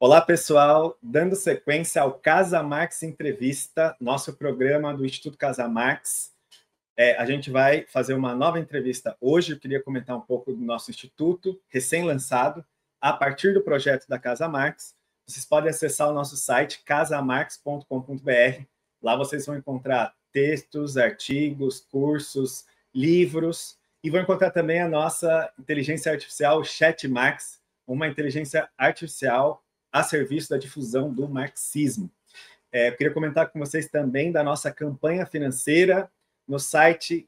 Olá, pessoal. Dando sequência ao Casa Marx Entrevista, nosso programa do Instituto Casa Marx. A gente vai fazer uma nova entrevista hoje. Eu queria comentar um pouco do nosso instituto, recém-lançado, a partir do projeto da Casa Marx. Vocês podem acessar o nosso site, casamarx.com.br. Lá vocês vão encontrar textos, artigos, cursos, livros, e vão encontrar também a nossa inteligência artificial, o Chat Marx, uma inteligência artificial a serviço da difusão do marxismo. Eu queria comentar com vocês também da nossa campanha financeira no site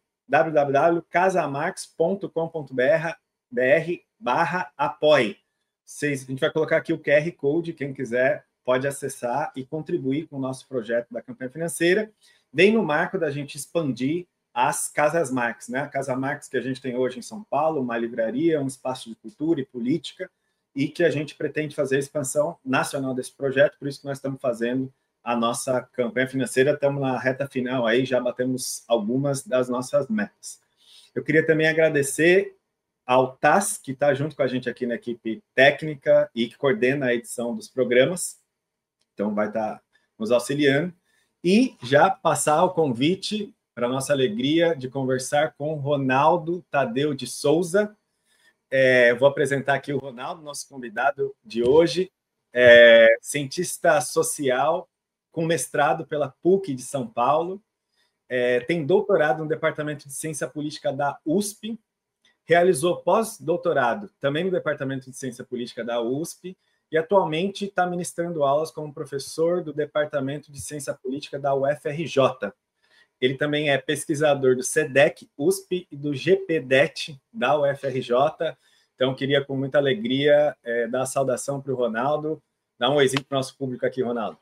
www.casamarx.com.br/apoie. A gente vai colocar aqui o QR Code, quem quiser pode acessar e contribuir com o nosso projeto da campanha financeira. Vem no marco da gente expandir as Casas Marx, né? A Casa Marx que a gente tem hoje em São Paulo, uma livraria, um espaço de cultura e política, e que a gente pretende fazer a expansão nacional desse projeto, por isso que nós estamos fazendo a nossa campanha financeira, estamos na reta final aí, já batemos algumas das nossas metas. Eu queria também agradecer ao TAS, que está junto com a gente aqui na equipe técnica e que coordena a edição dos programas, então vai estar nos auxiliando, e já passar o convite, para nossa alegria, de conversar com Ronaldo Tadeu de Souza. Vou apresentar aqui o Ronaldo, nosso convidado de hoje, cientista social com mestrado pela PUC de São Paulo, tem doutorado no Departamento de Ciência Política da USP, realizou pós-doutorado também no Departamento de Ciência Política da USP e atualmente está ministrando aulas como professor do Departamento de Ciência Política da UFRJ. Ele também é pesquisador do SEDEC, USP e do GPDET da UFRJ. Então, queria com muita alegria dar a saudação para o Ronaldo. Dá um oizinho para o nosso público aqui, Ronaldo.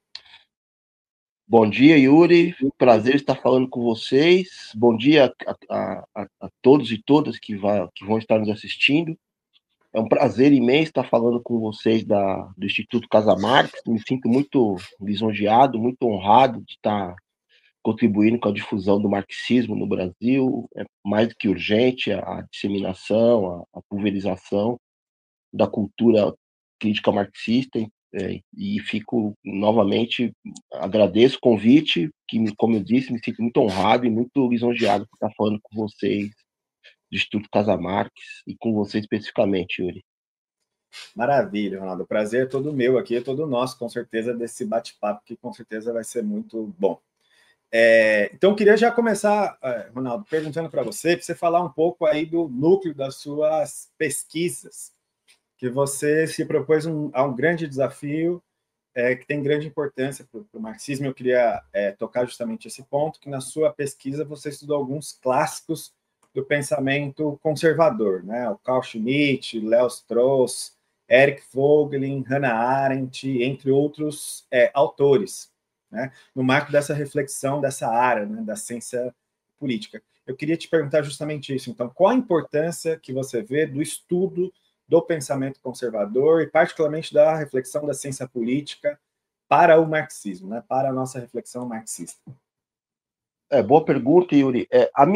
Bom dia, Yuri. Prazer estar falando com vocês. Bom dia a todos e todas que vão estar nos assistindo. É um prazer imenso estar falando com vocês do Instituto Casa Marx. Me sinto muito lisonjeado, muito honrado de estar contribuindo com a difusão do marxismo no Brasil. É mais do que urgente a disseminação, a pulverização da cultura crítica marxista, e fico novamente, agradeço o convite, que, como eu disse, me sinto muito honrado e muito lisonjeado por estar falando com vocês do Instituto Casa Marx e com você especificamente, Yuri. Maravilha, Ronaldo. O prazer é todo meu aqui, é todo nosso, com certeza, desse bate-papo, que com certeza vai ser muito bom. Então, eu queria já começar, Ronaldo, perguntando para você falar um pouco aí do núcleo das suas pesquisas, que você se propôs a um grande desafio, que tem grande importância para o marxismo. Eu queria tocar justamente esse ponto, que na sua pesquisa você estudou alguns clássicos do pensamento conservador, né? O Carl Schmitt, Leo Strauss, Eric Voegelin, Hannah Arendt, entre outros autores, né? No marco dessa reflexão dessa área, né, da ciência política. Eu queria te perguntar justamente isso. Então, qual a importância que você vê do estudo do pensamento conservador e particularmente da reflexão da ciência política para o marxismo, né, para a nossa reflexão marxista? Boa pergunta, Yuri.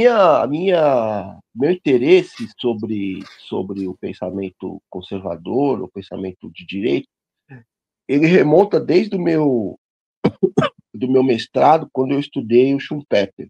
Meu interesse sobre o pensamento conservador, o pensamento de direita, ele remonta desde do meu mestrado, quando eu estudei o Schumpeter,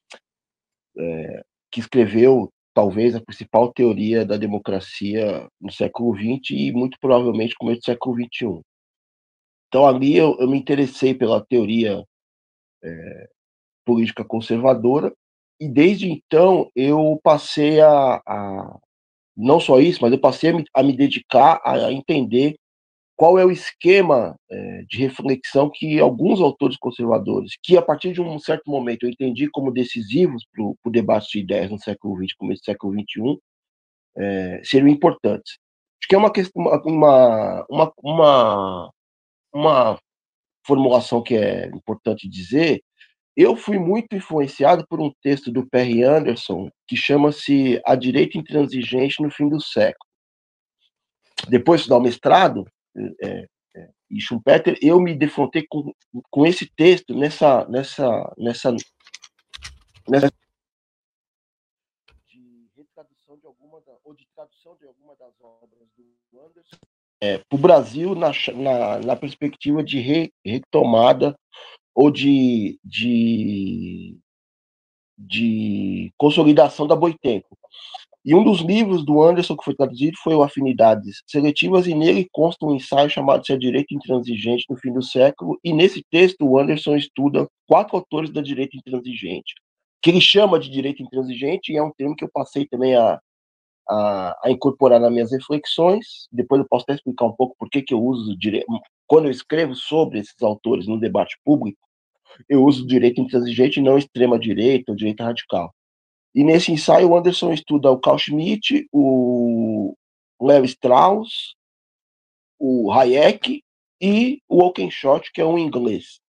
que escreveu talvez a principal teoria da democracia no século XX e muito provavelmente no começo do século XXI. Então ali eu me interessei pela teoria política conservadora e desde então eu passei não só isso, mas eu passei a me dedicar a entender qual é o esquema de reflexão que alguns autores conservadores, que a partir de um certo momento eu entendi como decisivos para o debate de ideias no século XX, começo do século XXI, seriam importantes. Acho que é uma questão, uma formulação que é importante dizer. Eu fui muito influenciado por um texto do Perry Anderson que chama-se A Direita Intransigente no Fim do Século. Depois de estudar o mestrado e Schumpeter, eu me defrontei com esse texto nessa de retradução ou de tradução de alguma das obras do Anderson para o Brasil na perspectiva de retomada ou de consolidação da Boitempo. E um dos livros do Anderson que foi traduzido foi o Afinidades Seletivas, e nele consta um ensaio chamado Se a Direita Intransigente no Fim do Século, e nesse texto o Anderson estuda 4 autores da direita intransigente, que ele chama de direita intransigente, e é um termo que eu passei também a incorporar nas minhas reflexões. Depois eu posso até explicar um pouco por que eu uso quando eu escrevo sobre esses autores no debate público, eu uso direita intransigente e não extrema-direita ou direita radical. E nesse ensaio, o Anderson estuda o Carl Schmitt, o Léo Strauss, o Hayek e o Oakeshott, que é um inglês.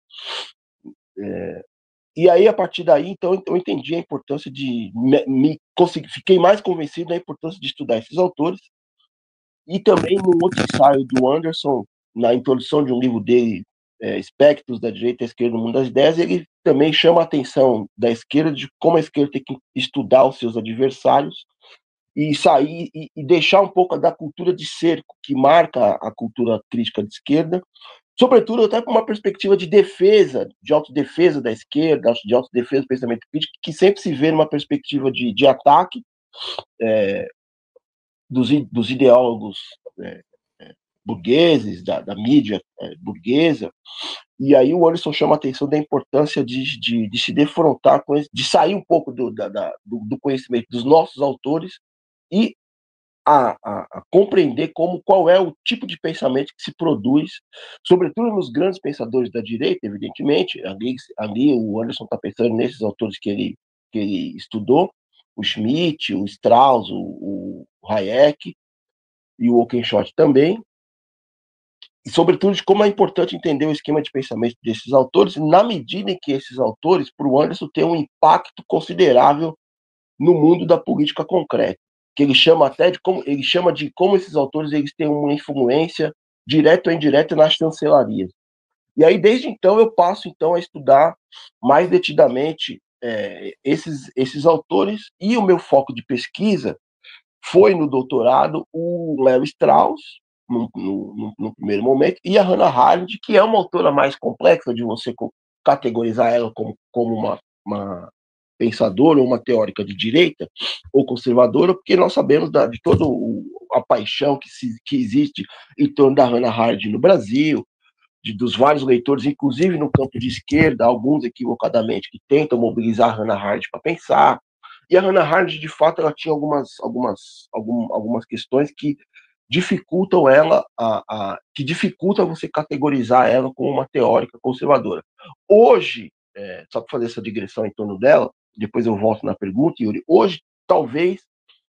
E aí, a partir daí, então, eu entendi a importância de fiquei mais convencido da importância de estudar esses autores. E também, num outro ensaio do Anderson, na introdução de um livro dele, Espectros da Direita e da Esquerda no Mundo das Ideias, ele também chama a atenção da esquerda de como a esquerda tem que estudar os seus adversários e sair e deixar um pouco da cultura de cerco que marca a cultura crítica de esquerda, sobretudo até com uma perspectiva de defesa, de autodefesa da esquerda, de autodefesa do pensamento crítico, que sempre se vê numa perspectiva de ataque dos ideólogos burgueses, da mídia burguesa. E aí o Anderson chama a atenção da importância de se defrontar com isso, de sair um pouco do conhecimento dos nossos autores e a compreender qual é o tipo de pensamento que se produz, sobretudo nos grandes pensadores da direita, evidentemente. Ali o Anderson está pensando nesses autores que ele estudou, o Schmitt, o Strauss, o Hayek e o Oakeshott também, e sobretudo de como é importante entender o esquema de pensamento desses autores, na medida em que esses autores, para o Anderson, têm um impacto considerável no mundo da política concreta, que ele chama até de como esses autores eles têm uma influência direta ou indireta nas chancelarias. E aí, desde então, eu passo então a estudar mais detidamente esses autores, e o meu foco de pesquisa foi no doutorado o Léo Strauss, no primeiro momento, e a Hannah Arendt, que é uma autora mais complexa de você categorizar ela como uma pensadora ou uma teórica de direita ou conservadora, porque nós sabemos de toda a paixão que existe em torno da Hannah Arendt no Brasil, dos vários leitores, inclusive no campo de esquerda, alguns equivocadamente, que tentam mobilizar a Hannah Arendt para pensar. E a Hannah Arendt, de fato, ela tinha algumas questões que dificultam ela, que dificultam você categorizar ela como uma teórica conservadora. Hoje, só para fazer essa digressão em torno dela, depois eu volto na pergunta, Yuri, hoje, talvez,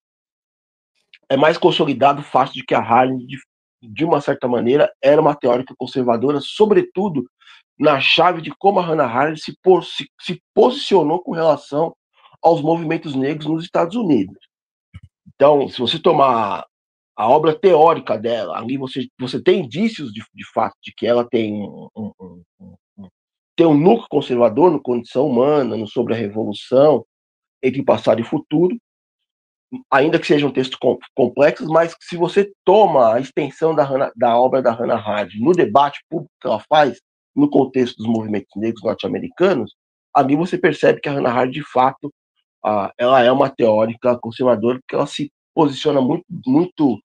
é mais consolidado o fato de que a Arendt, de uma certa maneira, era uma teórica conservadora, sobretudo na chave de como a Hannah Arendt se posicionou com relação aos movimentos negros nos Estados Unidos. Então, se você tomar a obra teórica dela, ali você tem indícios de fato de que ela tem tem um núcleo conservador no Condição Humana, no Sobre a Revolução, entre passado e futuro, ainda que sejam textos complexos, mas se você toma a extensão da obra da Hannah Arendt no debate público que ela faz, no contexto dos movimentos negros norte-americanos, ali você percebe que a Hannah Arendt, de fato, ela é uma teórica conservadora, porque ela se posiciona muito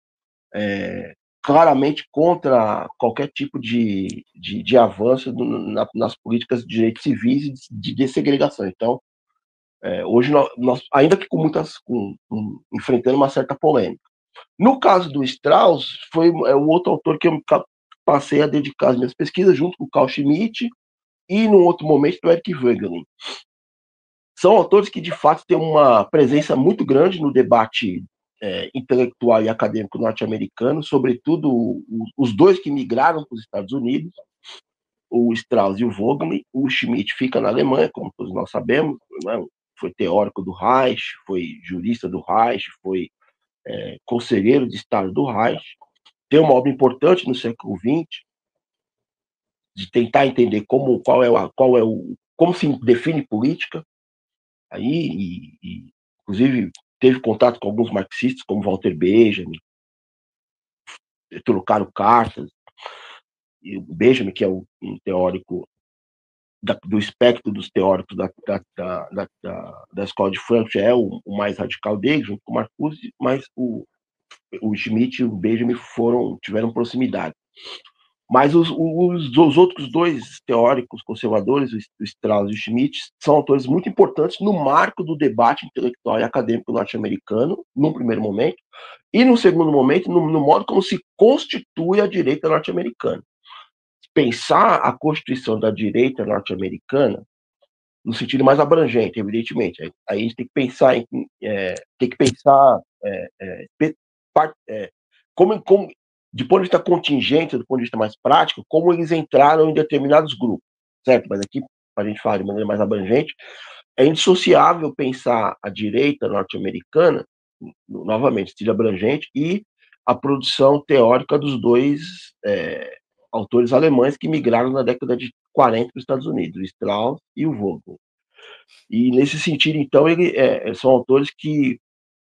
claramente contra qualquer tipo de avanço nas políticas de direitos civis e de dessegregação. Então, hoje, ainda que enfrentando uma certa polêmica. No caso do Strauss, foi o outro autor que eu passei a dedicar as minhas pesquisas, junto com o Carl Schmitt, e, num outro momento, do Eric Voegelin. São autores que, de fato, têm uma presença muito grande no debate intelectual e acadêmico norte-americano, sobretudo os dois que migraram para os Estados Unidos, o Strauss e o Voegelin. O Schmitt fica na Alemanha, como todos nós sabemos, né? Foi teórico do Reich, foi jurista do Reich, foi conselheiro de Estado do Reich. Tem uma obra importante no século XX, de tentar entender como se define política. Aí, inclusive, teve contato com alguns marxistas, como Walter Benjamin, trocaram cartas, e o Benjamin, que é um teórico do espectro dos teóricos da escola de Frankfurt, é o mais radical dele, junto com o Marcuse, mas o Schmitt e o Benjamin tiveram proximidade. Mas os outros dois teóricos conservadores, o Strauss e o Schmitt, são autores muito importantes no marco do debate intelectual e acadêmico norte-americano, num primeiro momento, e no segundo momento, no modo como se constitui a direita norte-americana. Pensar a constituição da direita norte-americana no sentido mais abrangente, evidentemente. Aí a gente tem que pensar como de ponto de vista contingente, do ponto de vista mais prático, como eles entraram em determinados grupos, certo? Mas aqui, para a gente falar de maneira mais abrangente, é indissociável pensar a direita norte-americana, novamente, estilo abrangente, e a produção teórica dos dois autores alemães que migraram na década de 40 para os Estados Unidos, o Strauss e o Vogel. E, nesse sentido, então, são autores que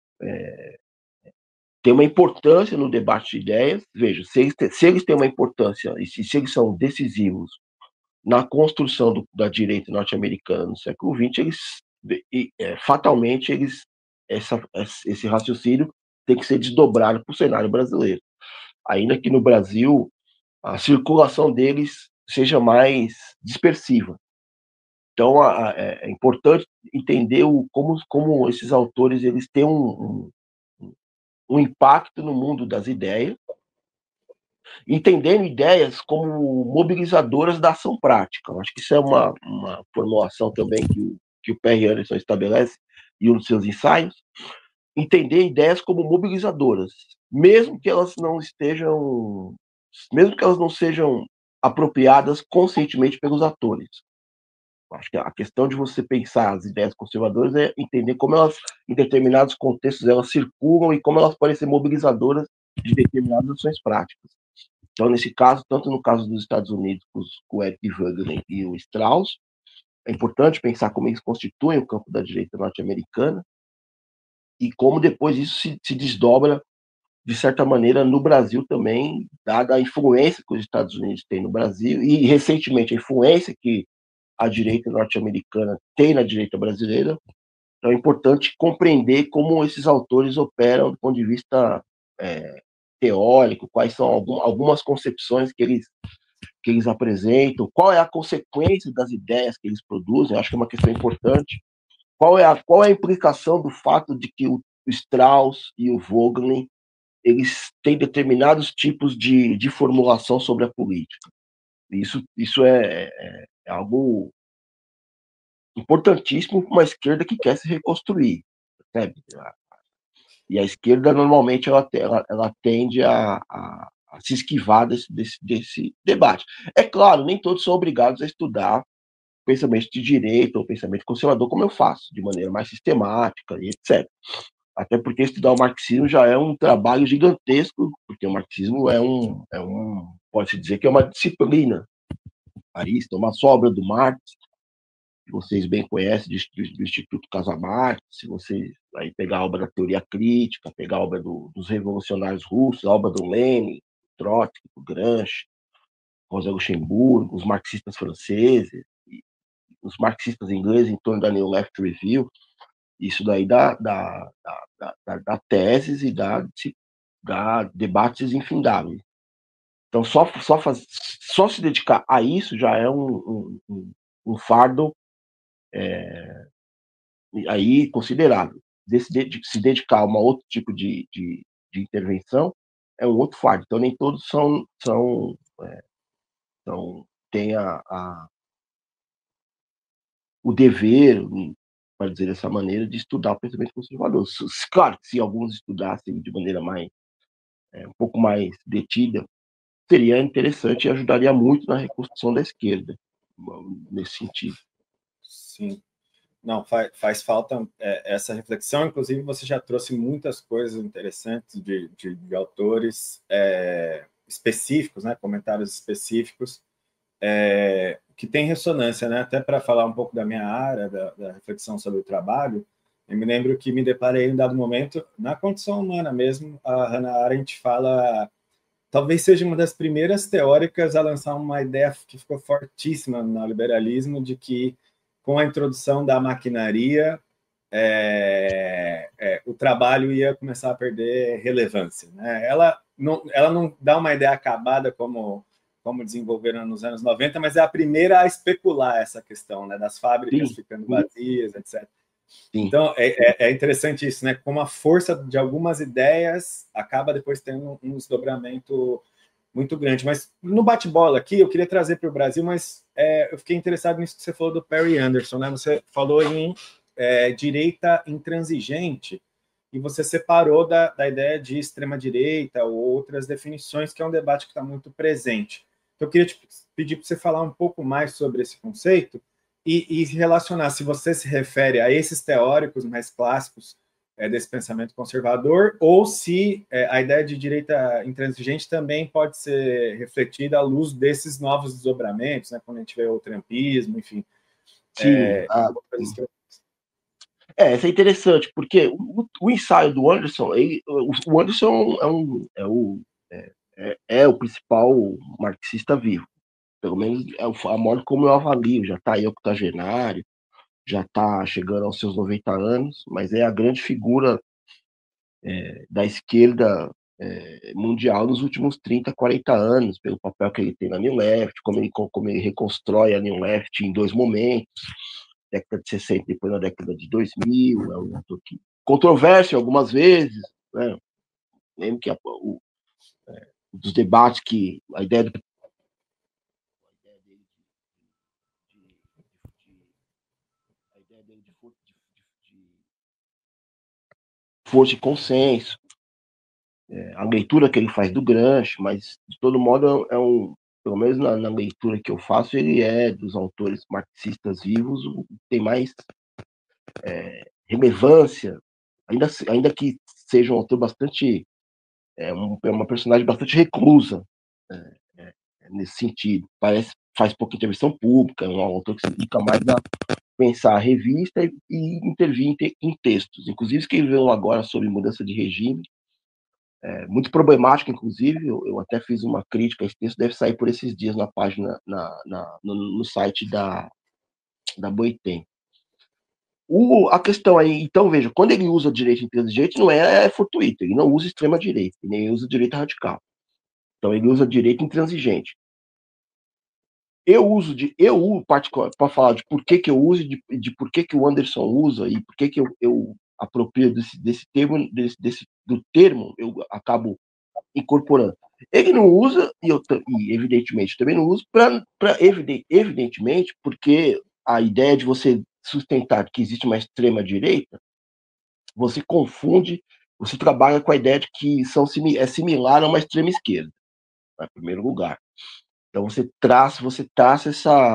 tem uma importância no debate de ideias. Veja, se eles têm uma importância e se eles são decisivos na construção da direita norte-americana no século XX, fatalmente esse raciocínio tem que ser desdobrado para o cenário brasileiro. Ainda que no Brasil a circulação deles seja mais dispersiva. Então, é importante entender como esses autores eles têm um impacto no mundo das ideias, entendendo ideias como mobilizadoras da ação prática. Eu acho que isso é uma formulação também que o Perry Anderson estabelece em um dos seus ensaios. Entender ideias como mobilizadoras, mesmo que elas não sejam apropriadas conscientemente pelos atores. Acho que a questão de você pensar as ideias conservadoras é entender como elas, em determinados contextos, elas circulam e como elas podem ser mobilizadoras de determinadas ações práticas. Então, nesse caso, tanto no caso dos Estados Unidos, com o Eric Wagner e o Strauss, é importante pensar como eles constituem o campo da direita norte-americana e como depois isso se desdobra, de certa maneira, no Brasil também, dada a influência que os Estados Unidos têm no Brasil e, recentemente, a influência que a direita norte-americana tem na direita brasileira. Então é importante compreender como esses autores operam do ponto de vista teórico, quais são algumas concepções que eles apresentam, qual é a consequência das ideias que eles produzem. Acho que é uma questão importante. Qual é a implicação do fato de que o Strauss e o Vogelin eles têm determinados tipos de formulação sobre a política. Isso é algo importantíssimo para uma esquerda que quer se reconstruir, sabe? E a esquerda, normalmente, ela tende a se esquivar desse debate. É claro, nem todos são obrigados a estudar pensamento de direita ou pensamento conservador, como eu faço, de maneira mais sistemática e etc. Até porque estudar o marxismo já é um trabalho gigantesco, porque o marxismo pode-se dizer que é uma disciplina. Arista, uma obra do Marx, que vocês bem conhecem, do Instituto Casamartes, se vocês aí pegar a obra da teoria crítica, pegar a obra dos revolucionários russos, a obra do Lenin, Trotsky, do Gramsci, Rosa Luxemburgo, os marxistas franceses, os marxistas ingleses em torno da New Left Review, isso daí dá teses e dá debates infindáveis. Então, só se dedicar a isso já é um fardo aí considerável. Se dedicar a um outro tipo de intervenção é um outro fardo. Então, nem todos têm o dever, para dizer dessa maneira, de estudar o pensamento conservador. Claro que se alguns estudassem de maneira um pouco mais detida, seria interessante e ajudaria muito na reconstrução da esquerda, nesse sentido. Sim. Não, faz falta essa reflexão. Inclusive, você já trouxe muitas coisas interessantes de autores específicos, né? Comentários específicos, que tem ressonância, né? Até para falar um pouco da minha área, da reflexão sobre o trabalho, eu me lembro que me deparei em dado momento, na condição humana mesmo, a Hannah Arendt fala talvez seja uma das primeiras teóricas a lançar uma ideia que ficou fortíssima no neoliberalismo, de que, com a introdução da maquinaria, o trabalho ia começar a perder relevância, né? Ela não dá uma ideia acabada como desenvolveram nos anos 90, mas é a primeira a especular essa questão, né, das fábricas ficando vazias, etc. Sim. Então, é interessante isso, né? Como a força de algumas ideias acaba depois tendo um desdobramento muito grande. Mas no bate-bola aqui, eu queria trazer para o Brasil, mas eu fiquei interessado nisso que você falou do Perry Anderson, né? Você falou em direita intransigente, e você separou da ideia de extrema-direita ou outras definições, que é um debate que está muito presente. Então, eu queria te pedir para você falar um pouco mais sobre esse conceito e relacionar, se você se refere a esses teóricos mais clássicos desse pensamento conservador, ou se a ideia de direita intransigente também pode ser refletida à luz desses novos desdobramentos, né, quando a gente vê o trumpismo, enfim. Sim. Isso é interessante, porque o ensaio do Anderson, o Anderson é o principal marxista vivo. Pelo menos é a modo como eu avalio. Já está aí octogenário, já está chegando aos seus 90 anos, mas é a grande figura da esquerda mundial nos últimos 30, 40 anos, pelo papel que ele tem na New Left, como ele reconstrói a New Left em dois momentos, década de 60 e depois na década de 2000, é um autor que controverso algumas vezes, né? Lembro que dos debates que a ideia dele de força e consenso, a leitura que ele faz do Gramsci, mas de todo modo pelo menos na leitura que eu faço, ele é dos autores marxistas vivos o que tem mais relevância, ainda que seja um autor bastante uma personagem bastante reclusa nesse sentido. Faz pouca intervenção pública, é um autor que se dedica mais a pensar a revista e intervir em textos. Inclusive, escreveu agora sobre mudança de regime, muito problemático, inclusive. Eu até fiz uma crítica. Esse texto deve sair por esses dias na página, no site da Boitempo. A questão aí, então, veja, quando ele usa direita intransigente, não é fortuito, ele não usa extrema-direita, nem usa direita radical. Então, ele usa direita intransigente. Eu particular, para falar de por que eu uso, de por que o Anderson usa e por que eu aproprio desse termo, do termo, eu acabo incorporando. Ele não usa, e evidentemente também não uso, evidentemente, porque a ideia de você sustentar que existe uma extrema-direita, você confunde, você trabalha com a ideia de que é similar a uma extrema-esquerda, em primeiro lugar. Então você traça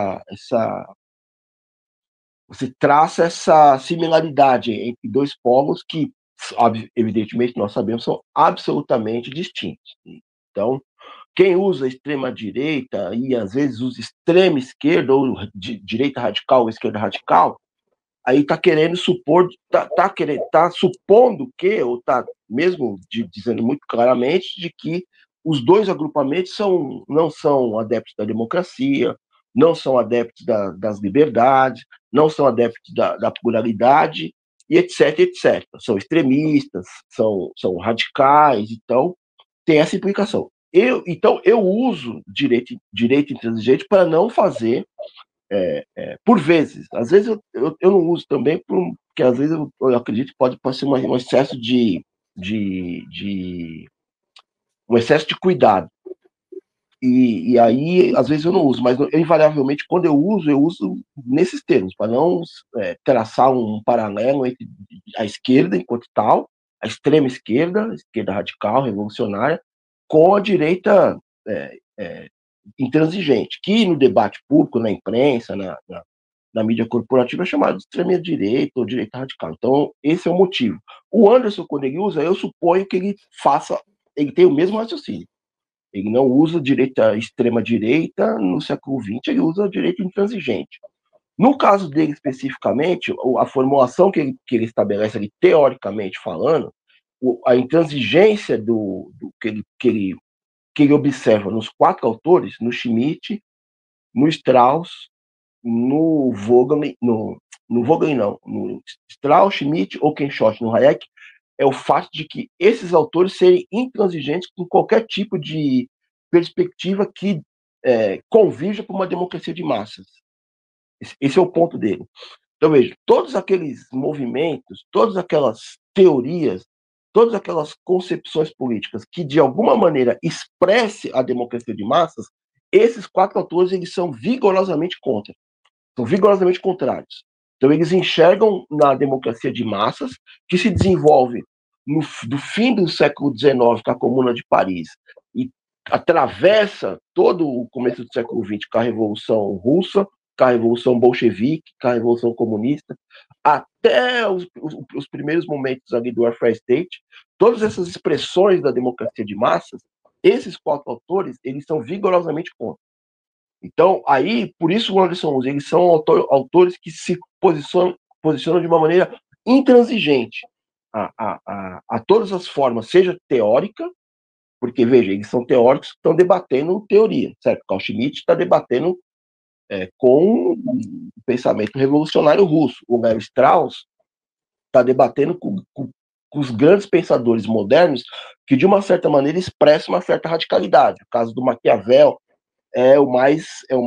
essa similaridade entre dois polos que, evidentemente, nós sabemos, são absolutamente distintos. Então, quem usa extrema-direita e, às vezes, usa extrema-esquerda, ou direita radical ou esquerda radical, aí está querendo supor, está supondo que, ou está mesmo dizendo muito claramente, de que os dois agrupamentos não são adeptos da democracia, não são adeptos das liberdades, não são adeptos da pluralidade, e etc, etc. São extremistas, são radicais, então tem essa implicação. Então, eu uso direito intransigente para não fazer, por vezes. Às vezes eu não uso também, porque às vezes eu acredito que pode ser um excesso um excesso de cuidado. E aí, às vezes eu não uso, mas invariavelmente, quando eu uso nesses termos, para não traçar um paralelo entre a esquerda enquanto tal, a extrema esquerda, a esquerda radical, revolucionária, com a direita intransigente, que no debate público, na imprensa, na mídia corporativa, é chamado de extrema-direita ou direita radical. Então, esse é o motivo. O Anderson, quando ele usa, eu suponho que ele tem o mesmo raciocínio. Ele não usa extrema-direita no século XX, ele usa a direita intransigente. No caso dele, especificamente, a formulação que ele estabelece ali, teoricamente falando, a intransigência que que ele observa nos 4 autores, no Schmitt, no Strauss, no Vogelin, no Vogelin não, no Strauss, Schmitt, Oakeshott, no Hayek, é o fato de que esses autores serem intransigentes com qualquer tipo de perspectiva que convirja para uma democracia de massas. Esse é o ponto dele. Então, veja, todos aqueles movimentos, todas aquelas teorias, todas aquelas concepções políticas que, de alguma maneira, expresse a democracia de massas, esses 4 autores eles são vigorosamente contra, são vigorosamente contrários. Então, eles enxergam na democracia de massas, que se desenvolve do fim do século XIX, com a Comuna de Paris, e atravessa todo o começo do século XX com a Revolução Russa, com a Revolução Bolchevique, com a Revolução Comunista, até os primeiros momentos ali do Welfare State, todas essas expressões da democracia de massas, esses 4 autores, eles são vigorosamente contra. Então, aí, por isso o Anderson usa, eles são autores que se posicionam de uma maneira intransigente a todas as formas, seja teórica, porque, veja, eles são teóricos que estão debatendo teoria, certo? Carl Schmitt está debatendo com o pensamento revolucionário russo. O Léo Strauss está debatendo com os grandes pensadores modernos que, de uma certa maneira, expressam uma certa radicalidade. O caso do Maquiavel é o mais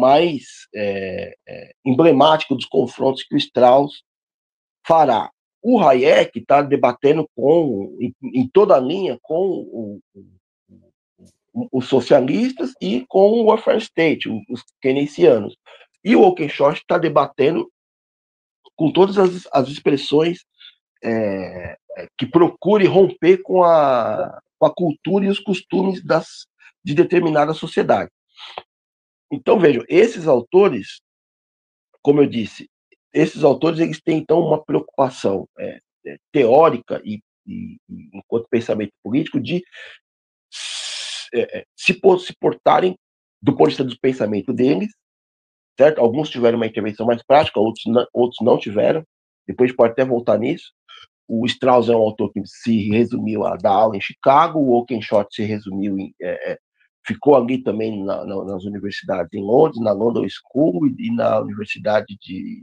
emblemático dos confrontos que o Strauss fará. O Hayek está debatendo em toda a linha com os socialistas e com o welfare state, os keynesianos. E o Oakeshott está debatendo com todas as expressões que procure romper com a cultura e os costumes de determinada sociedade. Então, vejam, esses autores, como eu disse, esses autores eles têm, então, uma preocupação teórica e enquanto pensamento político, de se portarem do ponto de vista do pensamento deles, certo? Alguns tiveram uma intervenção mais prática, outros não tiveram. Depois a gente pode até voltar nisso. O Strauss é um autor que se resumiu a dar aula em Chicago, o Oakeshott se resumiu ficou ali também nas universidades em Londres, na London School e na Universidade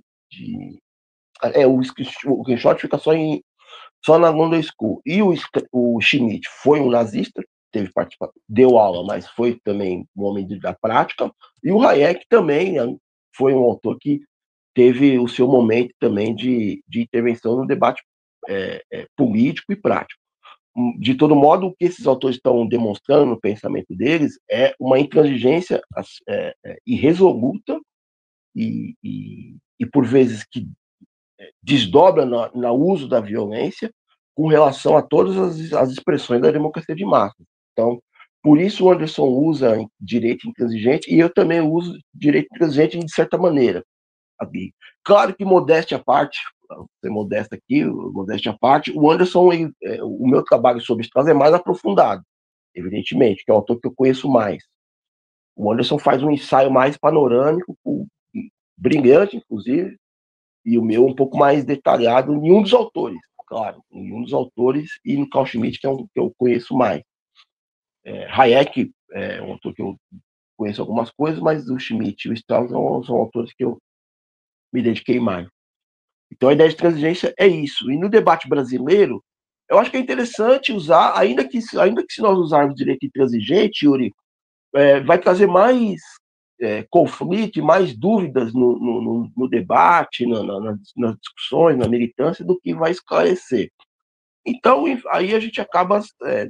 o Oakeshott fica só na London School. E o Schmitt foi um nazista, deu aula, mas foi também um homem da prática. E o Hayek também foi um autor que teve o seu momento também de intervenção no debate político e prático. De todo modo, o que esses autores estão demonstrando no pensamento deles é uma intransigência irresoluta e por vezes que desdobra no uso da violência com relação a todas as expressões da democracia de massa. Então, por isso o Anderson usa direito intransigente e eu também uso direito intransigente de certa maneira. Aqui. Claro que modéstia à parte, ser modesta aqui, modéstia à parte, o Anderson, o meu trabalho sobre Strauss é mais aprofundado, evidentemente, que é o autor que eu conheço mais. O Anderson faz um ensaio mais panorâmico, brilhante, inclusive, e o meu um pouco mais detalhado em um dos autores, claro, em um dos autores e no Carl Schmitt, que é um que eu conheço mais. Hayek é um autor que eu conheço algumas coisas, mas o Schmitt e o Strauss são autores que eu me dediquei mais. Então a ideia de transigência é isso. E no debate brasileiro, eu acho que é interessante usar, ainda que se nós usarmos direito intransigente, Yuri, vai trazer mais conflito e mais dúvidas no debate, nas discussões, na militância, do que vai esclarecer. Então, aí a gente acaba.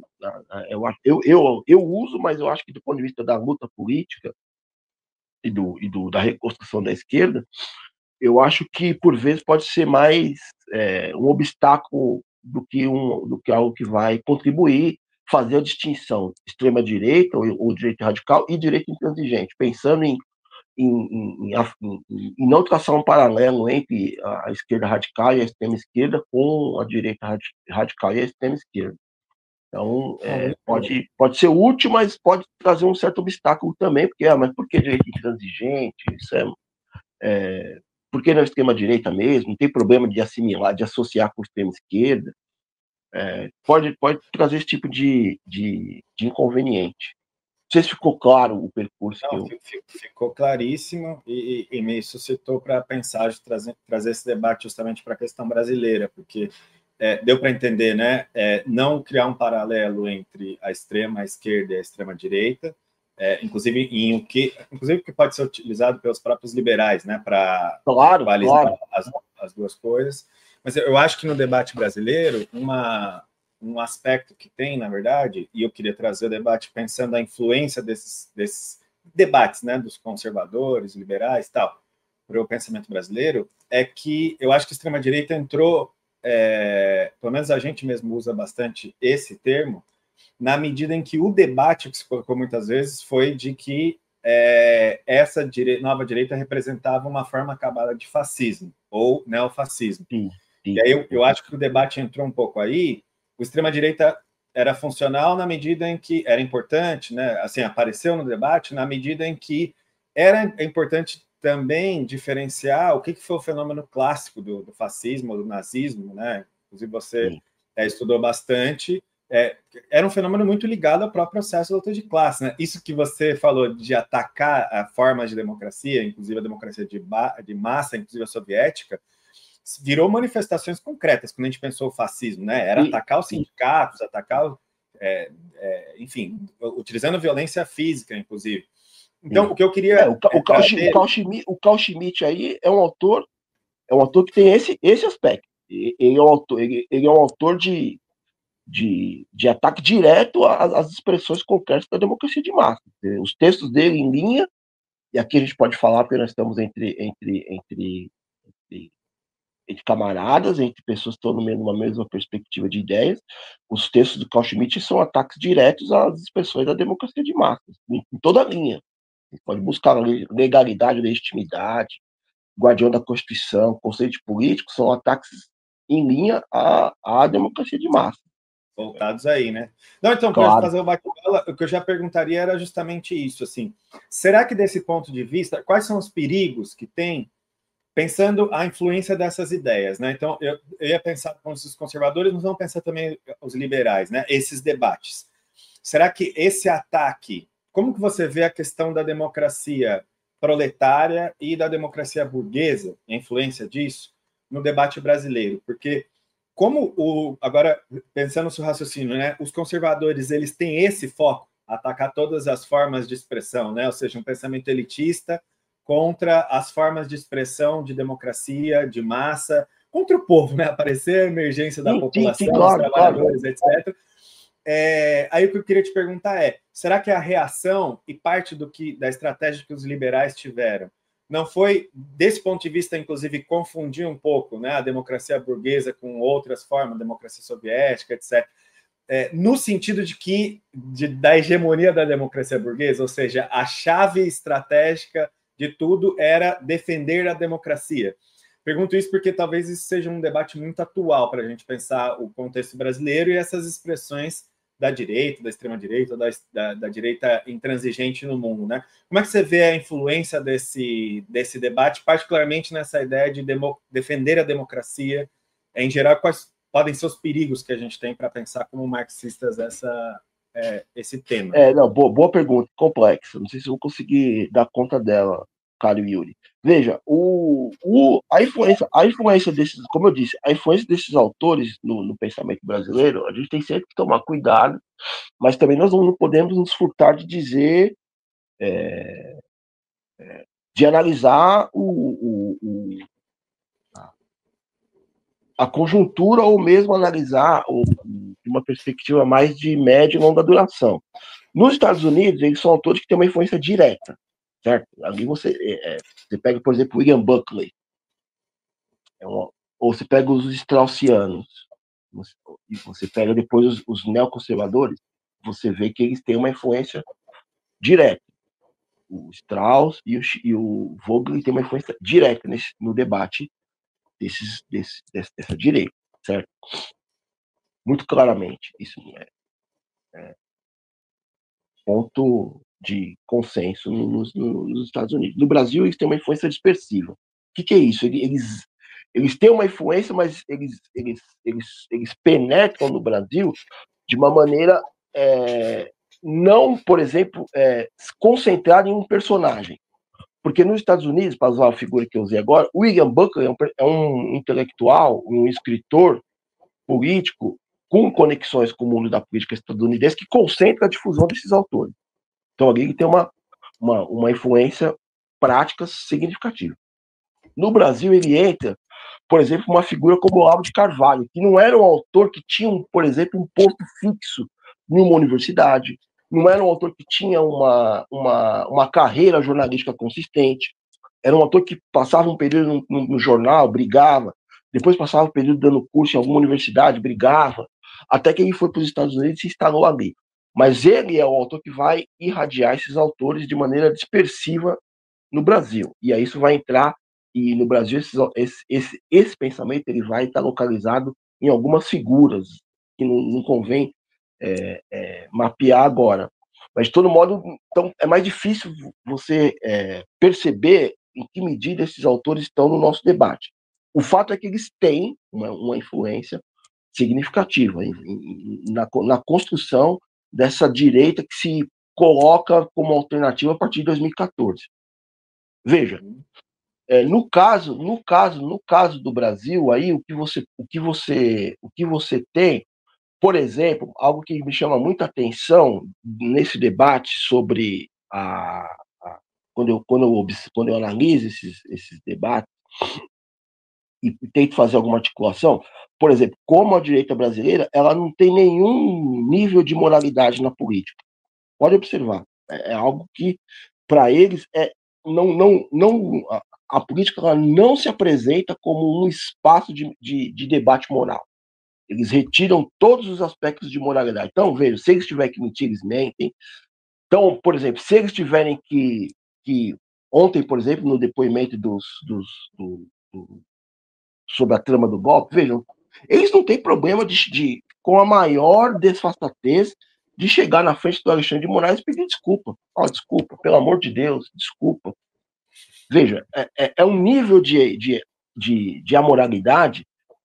Eu uso, mas eu acho que do ponto de vista da luta política e da reconstrução da esquerda, eu acho que, por vezes, pode ser mais um obstáculo do que algo que vai contribuir, fazer a distinção extrema-direita ou direita radical e direita intransigente, pensando em não traçar um paralelo entre a esquerda radical e a extrema-esquerda com a direita radical e a extrema-esquerda. Então, pode ser útil, mas pode trazer um certo obstáculo também, porque, mas por que direita intransigente? Isso por que na extrema-direita mesmo? Não tem problema de assimilar, de associar com a extrema-esquerda. Pode trazer esse tipo de inconveniente. sei se ficou claro o percurso que Não, eu... ficou claríssimo e me suscitou para pensar de trazer esse debate justamente para a questão brasileira, porque deu para entender, né? Não criar um paralelo entre a extrema esquerda e a extrema direita, inclusive inclusive que pode ser utilizado pelos próprios liberais, né? Para Claro, equalizar claro. as duas coisas. Mas eu acho que no debate brasileiro, um aspecto que tem, na verdade, e eu queria trazer o debate pensando a influência desses debates, né, dos conservadores, liberais, tal, para o pensamento brasileiro, é que eu acho que a extrema-direita entrou, pelo menos a gente mesmo usa bastante esse termo, na medida em que o debate que se colocou muitas vezes foi de que essa nova direita representava uma forma acabada de fascismo, ou neofascismo. Sim, E sim. aí eu acho que o debate entrou um pouco aí, o extrema-direita era funcional na medida em que era importante, né? Assim, apareceu no debate na medida em que era importante também diferenciar o que foi o fenômeno clássico do fascismo, do nazismo, né? Inclusive você estudou bastante. Era um fenômeno muito ligado ao próprio processo da luta de classe, né? Isso que você falou de atacar a formas de democracia, inclusive a democracia de massa, inclusive a soviética, virou manifestações concretas quando a gente pensou o fascismo, né? Era atacar os sindicatos, atacar, enfim, utilizando violência física, inclusive. Então, o que eu queria o Carl Schmitt aí é um autor que tem esse aspecto. Ele é um autor, ele é um autor de ataque direto às expressões concretas da democracia de massa. Os textos dele em linha, e aqui a gente pode falar porque nós estamos entre camaradas, entre pessoas que estão numa mesma perspectiva de ideias. Os textos do Carl Schmitt são ataques diretos às expressões da democracia de massas, em toda a linha. Você pode buscar legalidade, legitimidade, guardião da Constituição, conceito político, são ataques em linha à democracia de massa. Voltados aí, né? Não, então, para Claro. fazer o bate-bola, o que eu já perguntaria era justamente isso, assim, será que desse ponto de vista, quais são os perigos que tem pensando a influência dessas ideias, né? Então, eu ia pensar com os conservadores, mas vamos pensar também os liberais, né? Esses debates. Será que esse ataque, como que você vê a questão da democracia proletária e da democracia burguesa, a influência disso no debate brasileiro? Porque agora pensando no seu raciocínio, né? Os conservadores, eles têm esse foco, atacar todas as formas de expressão, né? Ou seja, um pensamento elitista contra as formas de expressão de democracia, de massa, contra o povo, né? Aparecer a emergência da população, dos claro, trabalhadores, etc. Aí o que eu queria te perguntar será que a reação e parte da estratégia que os liberais tiveram não foi, desse ponto de vista, inclusive, confundir um pouco, né, a democracia burguesa com outras formas, democracia soviética, etc., no sentido da hegemonia da democracia burguesa, ou seja, a chave estratégica de tudo era defender a democracia. Pergunto isso porque talvez isso seja um debate muito atual para a gente pensar o contexto brasileiro e essas expressões da direita, da extrema-direita, da direita intransigente no mundo, né? Como é que você vê a influência desse debate, particularmente nessa ideia de defender a democracia? Em geral, quais podem ser os perigos que a gente tem para pensar como marxistas esse tema? Não, boa pergunta, complexa. Não sei se eu vou conseguir dar conta dela, caro Yuri. Veja, a influência desses, como eu disse, a influência desses autores no pensamento brasileiro, a gente tem sempre que tomar cuidado, mas também nós não podemos nos furtar de dizer, de analisar a conjuntura ou mesmo analisar de uma perspectiva mais de média e longa duração. Nos Estados Unidos, eles são autores que têm uma influência direta, certo? Ali você pega, por exemplo, William Buckley, ou você pega os Straussianos, e você pega depois os neoconservadores, você vê que eles têm uma influência direta. O Strauss e o Vogel têm uma influência direta no debate dessa direita, certo? Muito claramente, isso é ponto de consenso nos Estados Unidos. No Brasil, eles têm uma influência dispersiva. O que é isso? Eles têm uma influência, mas eles penetram no Brasil de uma maneira não, por exemplo, concentrar em um personagem. Porque nos Estados Unidos, para usar a figura que eu usei agora, William Buckley é um intelectual, um escritor político com conexões com o mundo da política estadunidense que concentra a difusão desses autores. Então, ali ele tem uma influência prática significativa. No Brasil, ele entra, por exemplo, uma figura como Olavo de Carvalho, que não era um autor que tinha, por exemplo, um posto fixo em uma universidade, não era um autor que tinha uma carreira jornalística consistente, era um autor que passava um período no jornal, brigava, depois passava um período dando curso em alguma universidade, brigava, até que ele foi para os Estados Unidos e se instalou ali. Mas ele é o autor que vai irradiar esses autores de maneira dispersiva no Brasil. E aí isso vai entrar, e no Brasil esse pensamento ele vai estar localizado em algumas figuras que não convém mapear agora. Mas, de todo modo, então, é mais difícil você perceber em que medida esses autores estão no nosso debate. O fato é que eles têm uma influência significativa na construção dessa direita que se coloca como alternativa a partir de 2014. Veja, no caso do Brasil, aí o que você tem, por exemplo, algo que me chama muita atenção nesse debate sobre quando eu analiso esses debates e tento fazer alguma articulação, por exemplo, como a direita brasileira, ela não tem nenhum nível de moralidade na política. Pode observar, é algo que para eles não a política ela não se apresenta como um espaço de debate moral. Eles retiram todos os aspectos de moralidade. Então, veja, se eles tiverem que mentir, eles mentem. Então, por exemplo, se eles tiverem que ontem, por exemplo, no depoimento sobre a trama do golpe, vejam, eles não têm problema com a maior desfaçatez, de chegar na frente do Alexandre de Moraes e pedir desculpa. Desculpa, pelo amor de Deus, desculpa. Veja, é um nível de amoralidade.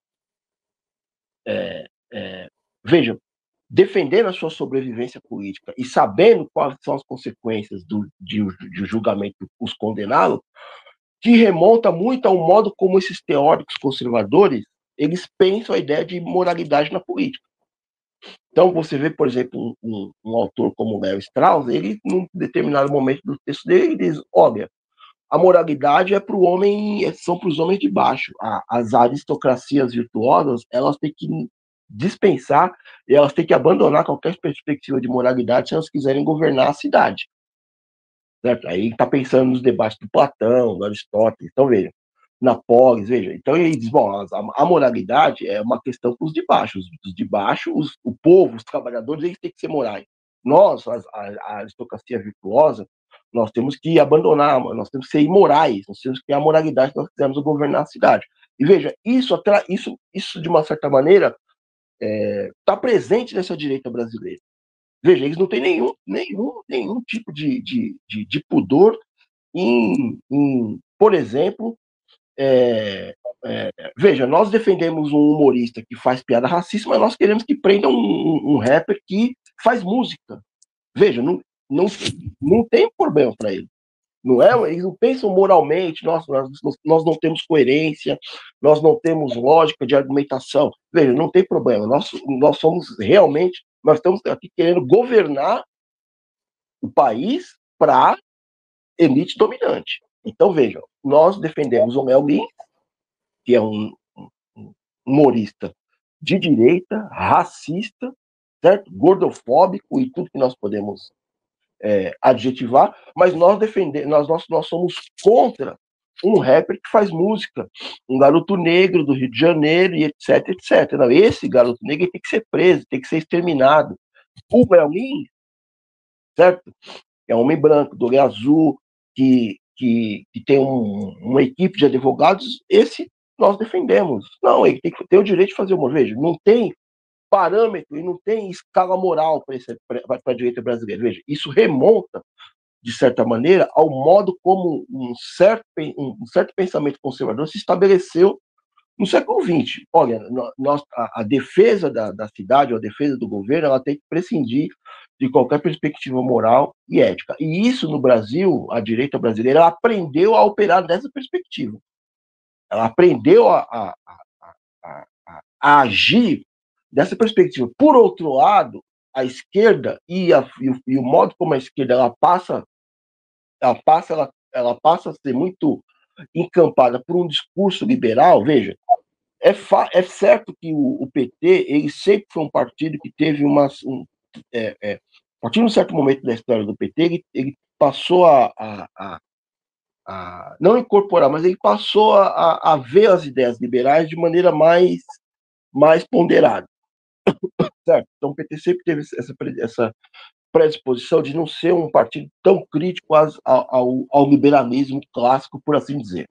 Veja, defendendo a sua sobrevivência política e sabendo quais são as consequências de julgamento que os condenaram, que remonta muito ao modo como esses teóricos conservadores eles pensam a ideia de moralidade na política. Então, você vê, por exemplo, um autor como Léo Strauss, ele, num determinado momento do texto dele, ele diz, olha, a moralidade para o homem, são para os homens de baixo. As aristocracias virtuosas, elas têm que dispensar e elas têm que abandonar qualquer perspectiva de moralidade se elas quiserem governar a cidade. Certo? Aí está pensando nos debates do Platão, do Aristóteles. Então, veja, na Polis, veja. Então, ele diz, bom, a moralidade é uma questão para os de baixo. Os de baixo, o povo, os trabalhadores, eles têm que ser morais. Nós, a aristocracia virtuosa, nós temos que abandonar, nós temos que ser imorais, nós temos que ter a moralidade que nós quisermos governar a cidade. E veja, isso de uma certa maneira, está presente nessa direita brasileira. Veja, eles não têm nenhum tipo de pudor por exemplo, veja, nós defendemos um humorista que faz piada racista, mas nós queremos que prenda um rapper que faz música. Veja, não tem problema para ele. Não é? Eles não pensam moralmente, nós não temos coerência, nós não temos lógica de argumentação. Veja, não tem problema. Nós somos realmente, nós estamos aqui querendo governar o país para a elite dominante. Então, veja, nós defendemos o Léo Lins, que é um humorista de direita, racista, certo? Gordofóbico e tudo que nós podemos adjetivar, mas nós somos contra um rapper que faz música, um garoto negro do Rio de Janeiro e etc, etc. Não, esse garoto negro tem que ser preso, tem que ser exterminado. O Léo Lins, certo? É um homem branco, do olho azul, que tem uma equipe de advogados, esse nós defendemos. Não, ele tem que ter o direito de fazer uma vez. Não tem parâmetro e não tem escala moral para a direita brasileira. Veja, isso remonta, de certa maneira, ao modo como um certo pensamento conservador se estabeleceu No século XX, olha, a defesa da cidade, ou a defesa do governo, ela tem que prescindir de qualquer perspectiva moral e ética. E isso, no Brasil, a direita brasileira ela aprendeu a operar dessa perspectiva. Ela aprendeu a agir dessa perspectiva. Por outro lado, a esquerda e o modo como a esquerda ela passa a ser muito encampada por um discurso liberal. Veja, é certo que o PT ele sempre foi um partido que teve a partir de um certo momento da história do PT, ele passou a não incorporar, mas ele passou a ver as ideias liberais de maneira mais ponderada, certo? Então o PT sempre teve essa predisposição de não ser um partido tão crítico ao liberalismo clássico, por assim dizer.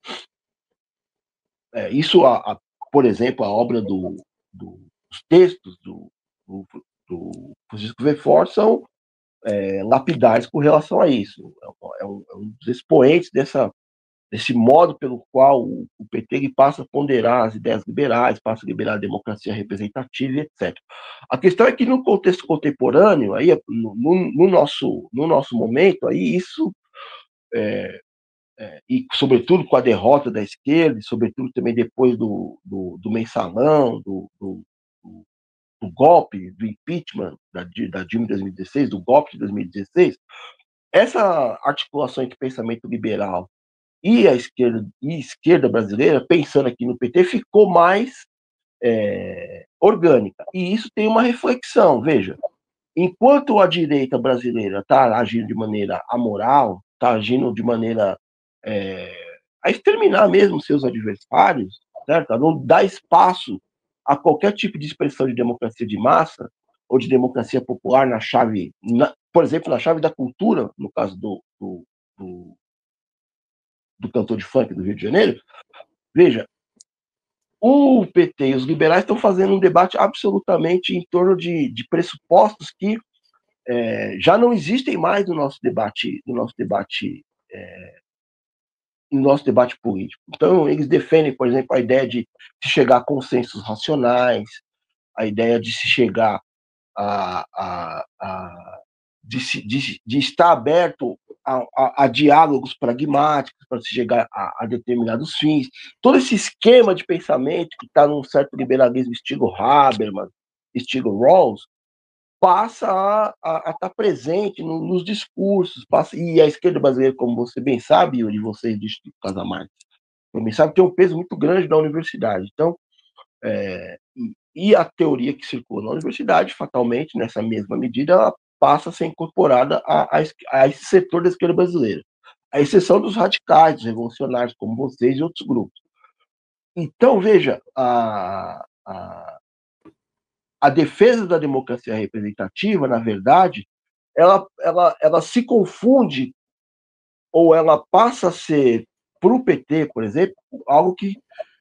Isso, por exemplo, a obra dos textos do Francisco Verfort são lapidares com relação a isso. É um dos expoentes desse modo pelo qual o PT ele passa a ponderar as ideias liberais, passa a liberar a democracia representativa, etc. A questão é que no contexto contemporâneo, aí, no nosso momento, aí isso e sobretudo com a derrota da esquerda, e sobretudo também depois do mensalão, do golpe, do impeachment da Dilma em 2016, do golpe de 2016, essa articulação entre pensamento liberal e a esquerda brasileira, pensando aqui no PT, ficou mais orgânica. E isso tem uma reflexão, veja, enquanto a direita brasileira está agindo de maneira amoral, está agindo de maneira a exterminar mesmo seus adversários, certo? A não dar espaço a qualquer tipo de expressão de democracia de massa ou de democracia popular por exemplo, na chave da cultura, no caso do cantor de funk do Rio de Janeiro. Veja, o PT e os liberais estão fazendo um debate absolutamente em torno de pressupostos que já não existem mais no nosso debate político. Então, eles defendem, por exemplo, a ideia de se chegar a consensos racionais, a ideia de se chegar de estar aberto a diálogos pragmáticos para se chegar a determinados fins. Todo esse esquema de pensamento que está num certo liberalismo estilo Habermas, estilo Rawls, passa a estar presente nos discursos, e a esquerda brasileira, como você bem sabe, e você do Instituto Casa Marques, também sabe, tem um peso muito grande na universidade. Então, e a teoria que circula na universidade, fatalmente, nessa mesma medida, ela passa a ser incorporada a esse setor da esquerda brasileira, à exceção dos radicais, dos revolucionários, como vocês e outros grupos. Então, veja, a defesa da democracia representativa, na verdade, ela se confunde, ou ela passa a ser, para o PT, por exemplo, algo que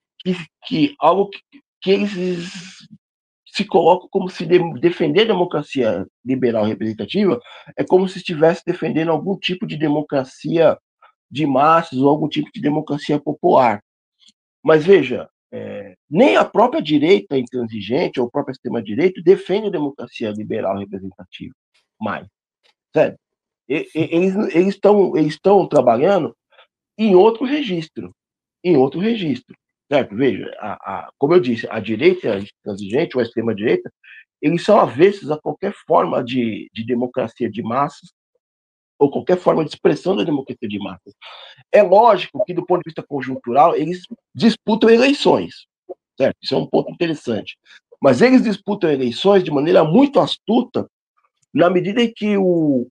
eles se colocam como se defender a democracia liberal representativa é como se estivesse defendendo algum tipo de democracia de massas ou algum tipo de democracia popular. Mas veja, nem a própria direita intransigente ou a própria extrema-direita defende a democracia liberal representativa mais. Sério. Eles estão trabalhando em outro registro. Certo? Veja, como eu disse, a direita intransigente ou a extrema-direita, eles são avessos a qualquer forma de democracia de massas ou qualquer forma de expressão da democracia de massas. É lógico que, do ponto de vista conjuntural, eles disputam eleições, certo? Isso é um ponto interessante. Mas eles disputam eleições de maneira muito astuta, na medida em que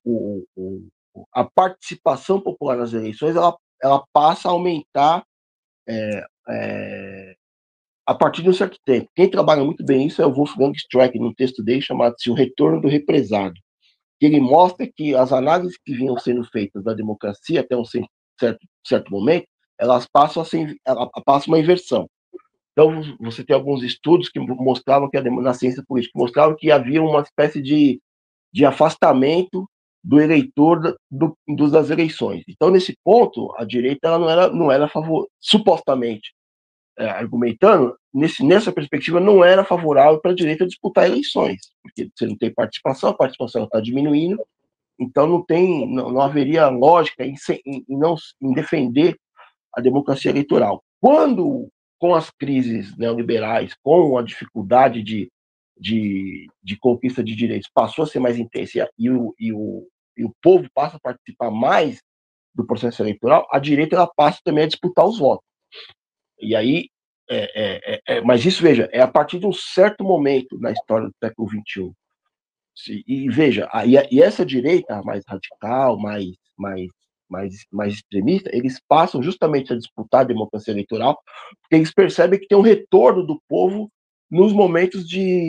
a participação popular nas eleições ela passa a aumentar a partir de um certo tempo. Quem trabalha muito bem isso é o Wolfgang Streeck, num texto dele chamado O Retorno do Represado, que ele mostra que as análises que vinham sendo feitas da democracia até um certo momento, elas passam uma inversão. Então, você tem alguns estudos que mostravam que na ciência política mostravam que havia uma espécie de afastamento do eleitor das eleições. Então, nesse ponto, a direita ela não era supostamente argumentando, nessa perspectiva não era favorável para a direita disputar eleições, porque você não tem participação, a participação está diminuindo, então não haveria lógica em defender a democracia eleitoral. Quando, com as crises neoliberais, com a dificuldade de conquista de direitos, passou a ser mais intensa e o povo passa a participar mais do processo eleitoral, a direita ela passa também a disputar os votos. E aí, mas isso, veja, é a partir de um certo momento na história do século XXI. E veja, e essa direita mais radical, mais extremista, eles passam justamente a disputar a democracia eleitoral, porque eles percebem que tem um retorno do povo nos momentos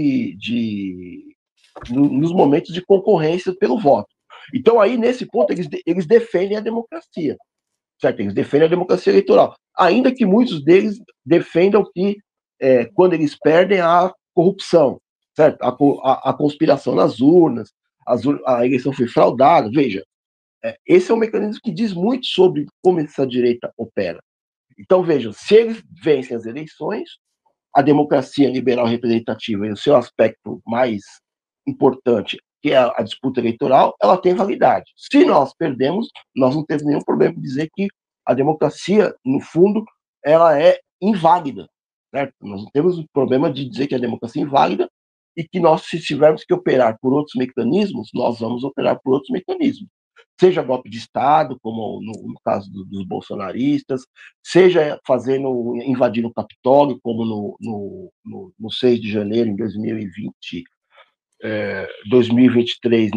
nos momentos de concorrência pelo voto. Então, aí, nesse ponto, eles defendem a democracia, certo? Eles defendem a democracia eleitoral, ainda que muitos deles defendam que, quando eles perdem, a corrupção, certo? A conspiração nas urnas, a eleição foi fraudada. Veja, esse é um mecanismo que diz muito sobre como essa direita opera. Então, vejam, se eles vencem as eleições, a democracia liberal representativa e o seu aspecto mais importante, que é a disputa eleitoral, ela tem validade. Se nós perdemos, nós não temos nenhum problema em dizer que a democracia, no fundo, ela é inválida, certo? Nós não temos um problema de dizer que a democracia é inválida e que nós, se tivermos que operar por outros mecanismos, nós vamos operar por outros mecanismos. Seja golpe de Estado, como no caso dos bolsonaristas, seja invadindo o Capitólio, como no 6 de janeiro de 2023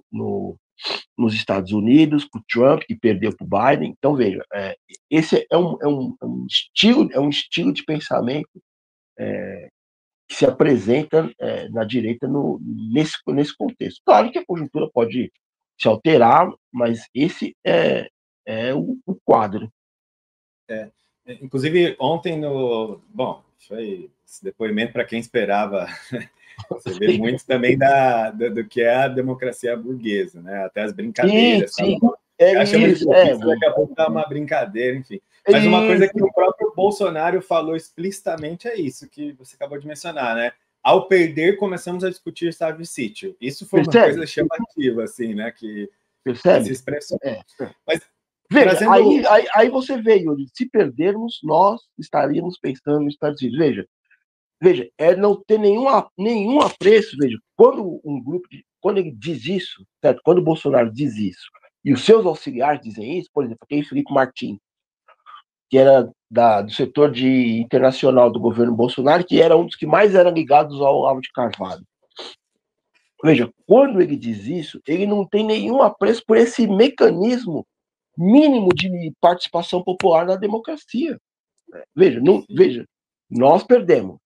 nos Estados Unidos, com o Trump, que perdeu para o Biden. Então, veja, esse é um estilo de pensamento que se apresenta na direita nesse contexto. Claro que a conjuntura pode se alterar, mas esse é o quadro. Inclusive, ontem Bom, foi esse depoimento para quem esperava. Você vê muito também do que é a democracia burguesa, né? Até as brincadeiras. Sim. Chama de burguesa, daqui a pouco dá uma brincadeira, enfim. Mas uma coisa que o próprio Bolsonaro falou explicitamente é isso que você acabou de mencionar, né? Ao perder, começamos a discutir estado de sítio. Isso foi uma coisa chamativa, assim, né? Que se expressou. Mas, veja, aí você vê, Yuri, se perdermos, nós estaríamos pensando no estado de sítio. Veja, não ter nenhum apreço. Veja, quando ele diz isso, certo? Quando o Bolsonaro diz isso, e os seus auxiliares dizem isso, por exemplo, aquele Felipe Martins, que era do setor internacional do governo Bolsonaro, que era um dos que mais eram ligados ao Olavo de Carvalho. Veja, quando ele diz isso, ele não tem nenhum apreço por esse mecanismo mínimo de participação popular na democracia. Veja, nós perdemos.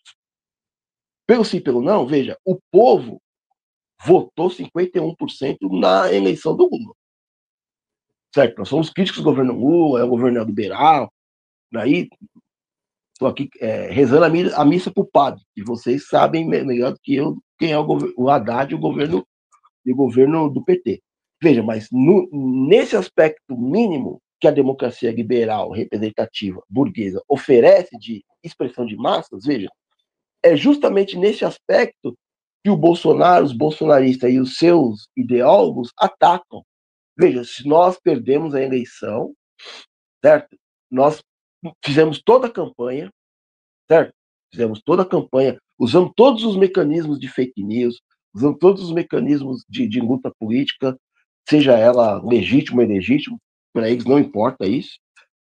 Pelo sim, pelo não, veja, o povo votou 51% na eleição do Lula. Certo? Nós somos críticos do governo Lula, é o governo liberal. Daí, estou aqui rezando a missa para o padre, que vocês sabem melhor do que eu quem é o Haddad e o governo do PT. Veja, mas nesse aspecto mínimo que a democracia liberal, representativa, burguesa oferece de expressão de massas, veja, é justamente nesse aspecto que o Bolsonaro, os bolsonaristas e os seus ideólogos atacam. Veja, se nós perdemos a eleição, certo? Nós fizemos toda a campanha, certo? Fizemos toda a campanha, usamos todos os mecanismos de fake news, usamos todos os mecanismos de luta política, seja ela legítima ou ilegítima, para eles não importa isso.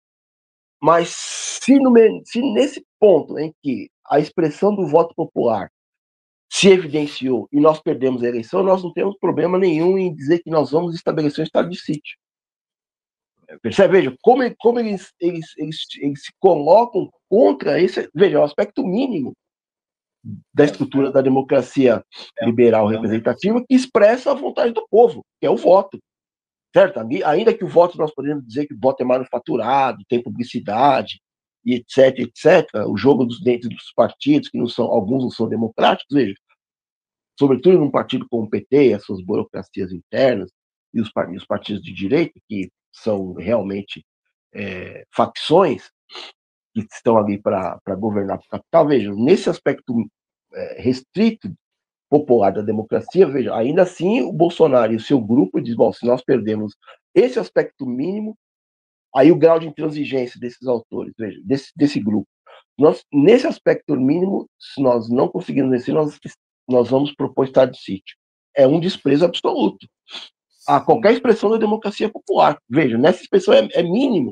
Mas se nesse ponto em que a expressão do voto popular se evidenciou e nós perdemos a eleição, nós não temos problema nenhum em dizer que nós vamos estabelecer um estado de sítio. Percebe? Veja, como eles se colocam contra esse. Veja, o aspecto mínimo da estrutura da democracia liberal representativa que expressa a vontade do povo, que é o voto. Certo? Ainda que o voto, nós podemos dizer que o voto é manufaturado, tem publicidade, e etc. O jogo dentro dos partidos, que alguns não são democráticos, veja, sobretudo num partido como o PT, as suas burocracias internas, e os partidos de direita, que são realmente facções, que estão ali para governar para o capital, vejam, nesse aspecto restrito, popular da democracia, veja, ainda assim o Bolsonaro e o seu grupo diz, bom, se nós perdemos esse aspecto mínimo, aí o grau de intransigência desses autores, veja, desse grupo, nesse aspecto mínimo, se nós não conseguirmos vencer, nós vamos propor estado de sítio. É um desprezo absoluto a qualquer expressão da democracia popular. Veja, nessa expressão é mínimo.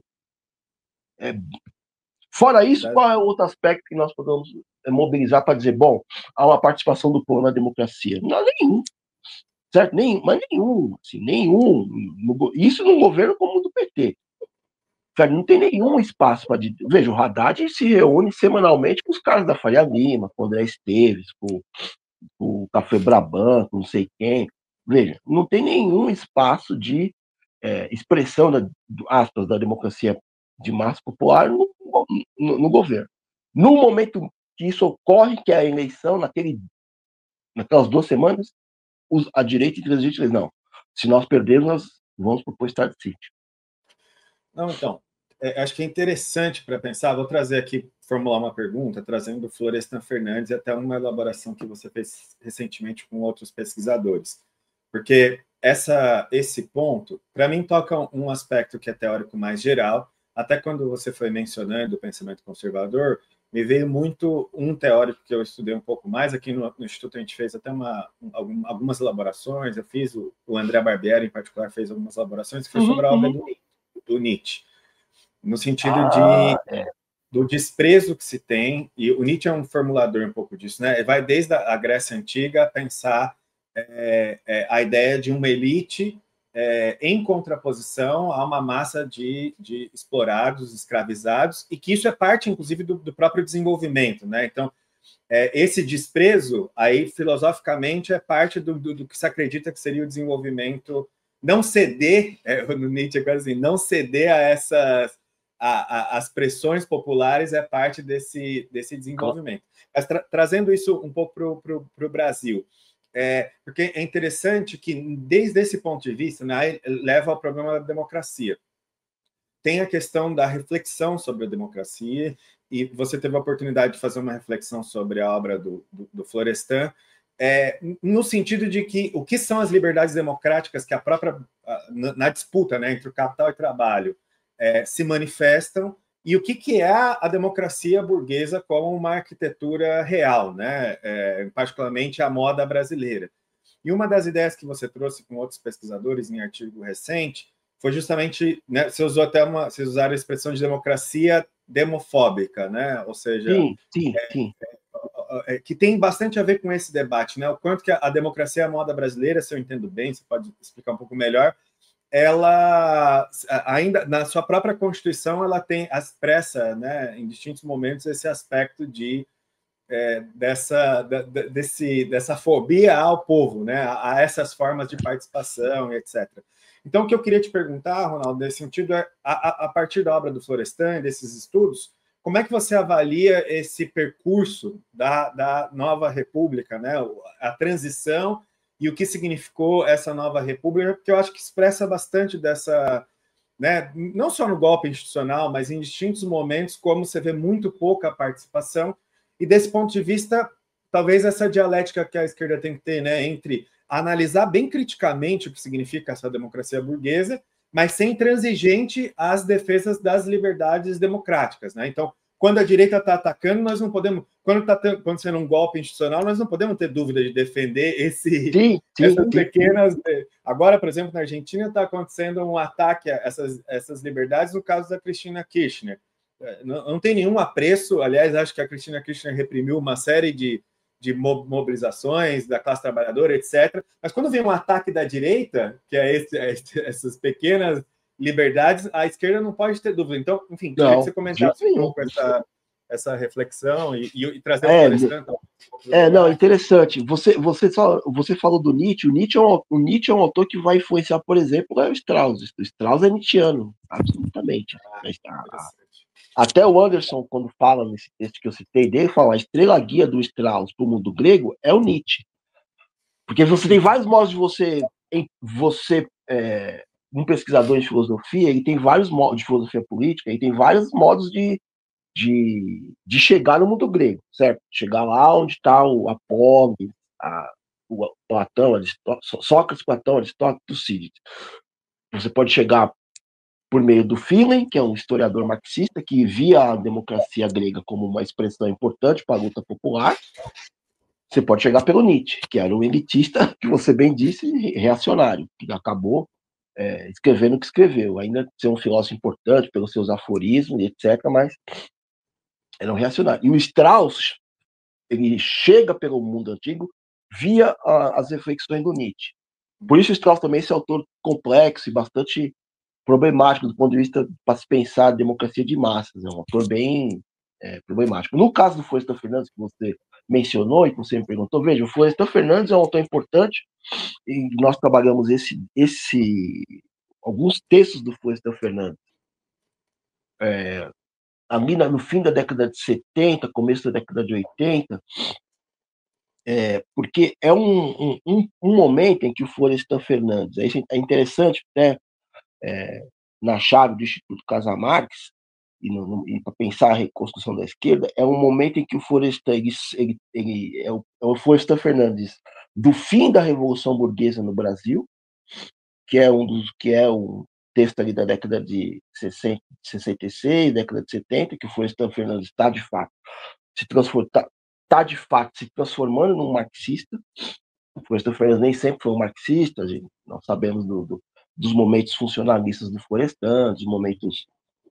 Fora isso, qual é o outro aspecto que nós podemos mobilizar para dizer, bom, há uma participação do povo na democracia? Não, nenhum. Certo? Mas nenhum. Assim, nenhum. Isso num governo como o do PT. Certo? Não tem nenhum espaço para... Veja, o Haddad se reúne semanalmente com os caras da Faria Lima, com o André Esteves, com o Café Brabant, com não sei quem. Veja, não tem nenhum espaço de expressão aspas, da democracia de massa popular no governo. No momento que isso ocorre, que é a eleição, naquelas 2 semanas, a direita e a intransigente dizem, não, se nós perdermos, nós vamos propor estado de sítio. Não, então, acho que é interessante para pensar, vou trazer aqui, formular uma pergunta, trazendo o Florestan Fernandes e até uma elaboração que você fez recentemente com outros pesquisadores. Porque esse ponto, para mim, toca um aspecto que é teórico mais geral. Até quando você foi mencionando o pensamento conservador, me veio muito um teórico que eu estudei um pouco mais. Aqui no Instituto a gente fez até algumas elaborações. Eu fiz, o André Barbieri, em particular, fez algumas elaborações, que foi sobre a obra do Nietzsche. No sentido do desprezo que se tem, e o Nietzsche é um formulador um pouco disso, né? Vai desde a Grécia Antiga a pensar a ideia de uma elite em contraposição a uma massa de explorados, escravizados, e que isso é parte, inclusive, do próprio desenvolvimento, né? Então, esse desprezo, aí, filosoficamente, é parte do que se acredita que seria o desenvolvimento, não ceder, no Nietzsche, assim, não ceder a essas... as pressões populares é parte desse desenvolvimento. Mas trazendo isso um pouco para o Brasil, porque é interessante que, desde esse ponto de vista, né, leva ao problema da democracia. Tem a questão da reflexão sobre a democracia, e você teve a oportunidade de fazer uma reflexão sobre a obra do Florestan, no sentido de que o que são as liberdades democráticas que na disputa, né, entre o capital e o trabalho, se manifestam, e o que é a democracia burguesa como uma arquitetura real, né? Particularmente a moda brasileira. E uma das ideias que você trouxe com outros pesquisadores em artigo recente foi justamente, né, vocês usaram a expressão de democracia demofóbica, né? Ou seja, sim. Que tem bastante a ver com esse debate, né? O quanto que a democracia é a moda brasileira, se eu entendo bem, você pode explicar um pouco melhor, ela ainda na sua própria Constituição ela expressa, né, em distintos momentos esse aspecto dessa fobia ao povo, né, a essas formas de participação, etc. Então, o que eu queria te perguntar, Ronaldo, nesse sentido, a partir da obra do Florestan, desses estudos, como é que você avalia esse percurso da nova república, né, a transição e o que significou essa nova república, porque eu acho que expressa bastante dessa, né, não só no golpe institucional, mas em distintos momentos, como você vê muito pouca participação, e desse ponto de vista, talvez essa dialética que a esquerda tem que ter, né, entre analisar bem criticamente o que significa essa democracia burguesa, mas sem intransigente às defesas das liberdades democráticas, né? Então, quando a direita está atacando, nós não podemos... Quando está acontecendo um golpe institucional, nós não podemos ter dúvida de defender essas pequenas... Agora, por exemplo, na Argentina está acontecendo um ataque a essas liberdades no caso da Cristina Kirchner. Não tem nenhum apreço, aliás, acho que a Cristina Kirchner reprimiu uma série de mobilizações da classe trabalhadora, etc. Mas quando vem um ataque da direita, que é essas pequenas liberdades, a esquerda não pode ter dúvida. Então, enfim, queria que você comentasse um pouco essa reflexão e trazer o Florestan. Não, interessante. Você falou do Nietzsche. O Nietzsche é um autor que vai influenciar, por exemplo, o Strauss. O Strauss é nietzschiano, absolutamente. Até o Anderson, quando fala nesse texto que eu citei dele, fala a estrela guia do Strauss para o mundo grego é o Nietzsche. Porque você tem vários modos de um pesquisador de filosofia, ele tem vários modos de filosofia política, ele tem vários modos de de chegar no mundo grego, certo? Chegar lá onde está o Apólogo, o Platão, Sócrates, Platão, Aristóteles, Tucídides. Você pode chegar por meio do Philem, que é um historiador marxista que via a democracia grega como uma expressão importante para a luta popular. Você pode chegar pelo Nietzsche, que era um elitista, que você bem disse, reacionário, que acabou escrevendo o que escreveu. Ainda ser um filósofo importante pelos seus aforismos, etc., mas era um reacionário. E o Strauss, ele chega pelo mundo antigo via as reflexões do Nietzsche. Por isso o Strauss também é esse autor complexo e bastante problemático do ponto de vista para se pensar a democracia de massas. É um autor bem problemático. No caso do Florestan Fernandes, que você mencionou e que você me perguntou, veja, o Florestan Fernandes é um autor importante e nós trabalhamos alguns textos do Florestan Fernandes ali no fim da década de 70, começo da década de 80, porque é um momento em que o Florestan Fernandes, é interessante até na chave do Instituto Casa Marx, e para pensar a reconstrução da esquerda, é um momento em que o Florestan, é o Florestan Fernandes do fim da Revolução Burguesa no Brasil, que é um texto ali da década de 60, 66, década de 70, que o Florestan Fernandes está de fato se transformando num marxista. O Florestan Fernandes nem sempre foi um marxista, nós sabemos dos momentos funcionalistas do Florestan, dos momentos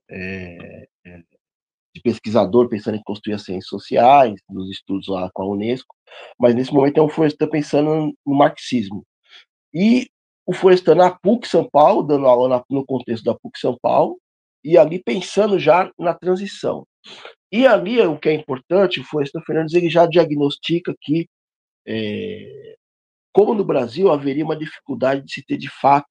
de pesquisador pensando em construir as ciências sociais, dos estudos lá com a Unesco, mas nesse momento é um Florestan pensando no marxismo. E o Florestan na PUC São Paulo, dando aula no contexto da PUC São Paulo, e ali pensando já na transição. E ali, o que é importante, o Florestan Fernandes ele já diagnostica que, como no Brasil, haveria uma dificuldade de se ter, de fato,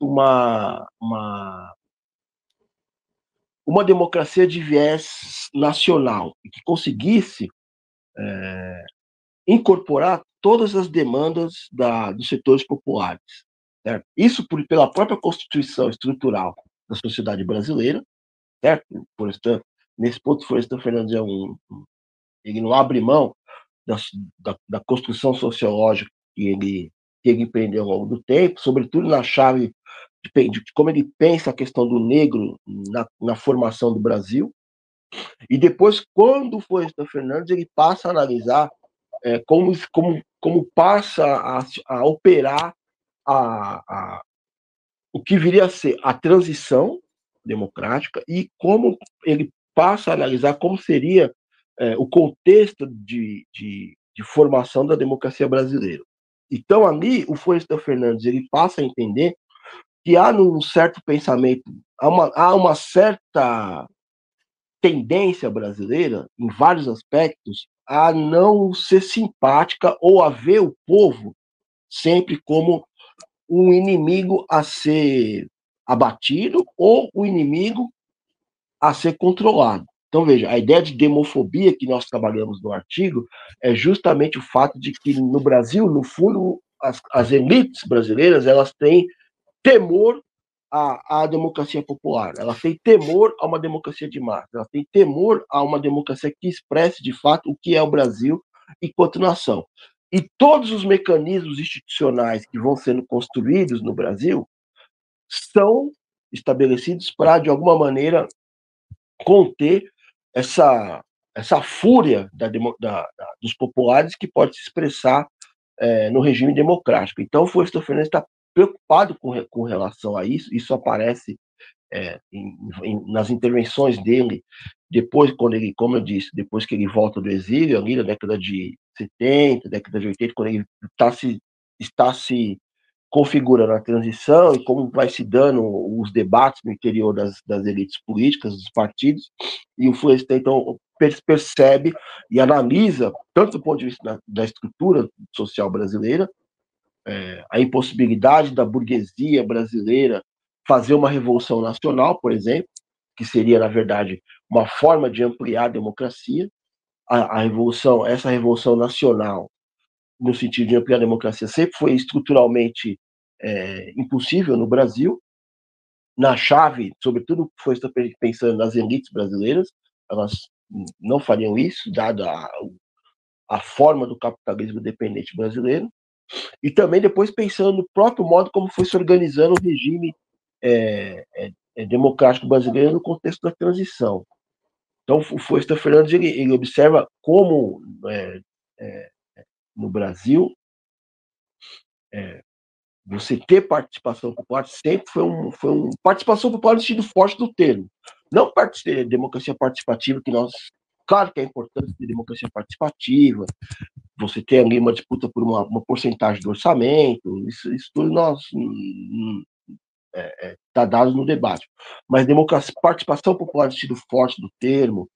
uma democracia de viés nacional, e que conseguisse incorporar todas as demandas dos setores populares. Certo? Isso pela própria constituição estrutural da sociedade brasileira, certo? Nesse ponto, Florestan Fernandes ele não abre mão da construção sociológica que ele empreendeu ao longo do tempo, sobretudo na chave de como ele pensa a questão do negro na formação do Brasil. E depois, quando o Florestan Fernandes, ele passa a analisar como passa a operar o que viria a ser a transição democrática e como ele passa a analisar como seria o contexto de formação da democracia brasileira. Então, ali, o Florestan Fernandes ele passa a entender que há um certo pensamento, há uma certa tendência brasileira, em vários aspectos, a não ser simpática ou a ver o povo sempre como um inimigo a ser abatido ou o inimigo a ser controlado. Então, veja, a ideia de demofobia que nós trabalhamos no artigo é justamente o fato de que no Brasil, no fundo, as elites brasileiras elas têm temor à democracia popular, elas têm temor a uma democracia de massa, elas têm temor a uma democracia que expresse de fato o que é o Brasil enquanto nação. E todos os mecanismos institucionais que vão sendo construídos no Brasil são estabelecidos para, de alguma maneira, conter essa fúria dos populares que pode se expressar no regime democrático. Então, o Florestan Fernandes está preocupado com relação a isso. Isso aparece nas intervenções dele depois, como eu disse, depois que ele volta do exílio, ali na década de 70, década de 80, quando ele está se configurando a transição e como vai se dando os debates no interior das elites políticas, dos partidos, e o Florestan, então, percebe e analisa, tanto do ponto de vista da estrutura social brasileira, a impossibilidade da burguesia brasileira fazer uma revolução nacional, por exemplo, que seria, na verdade, uma forma de ampliar a democracia. Essa revolução nacional, no sentido de ampliar a democracia, sempre foi estruturalmente impossível no Brasil, na chave, sobretudo, foi pensando nas elites brasileiras, elas não fariam isso, dada a forma do capitalismo dependente brasileiro, e também depois pensando no próprio modo como foi se organizando o regime democrático brasileiro no contexto da transição. Então, o Foster Fernandes ele observa como no Brasil você ter participação popular sempre foi um participação popular no sentido forte do termo. Não democracia participativa, que nós, claro que é importante ter democracia participativa, você ter ali uma disputa por uma porcentagem do orçamento, isso tudo nós está dado no debate. Mas democracia, participação popular no sentido forte do termo,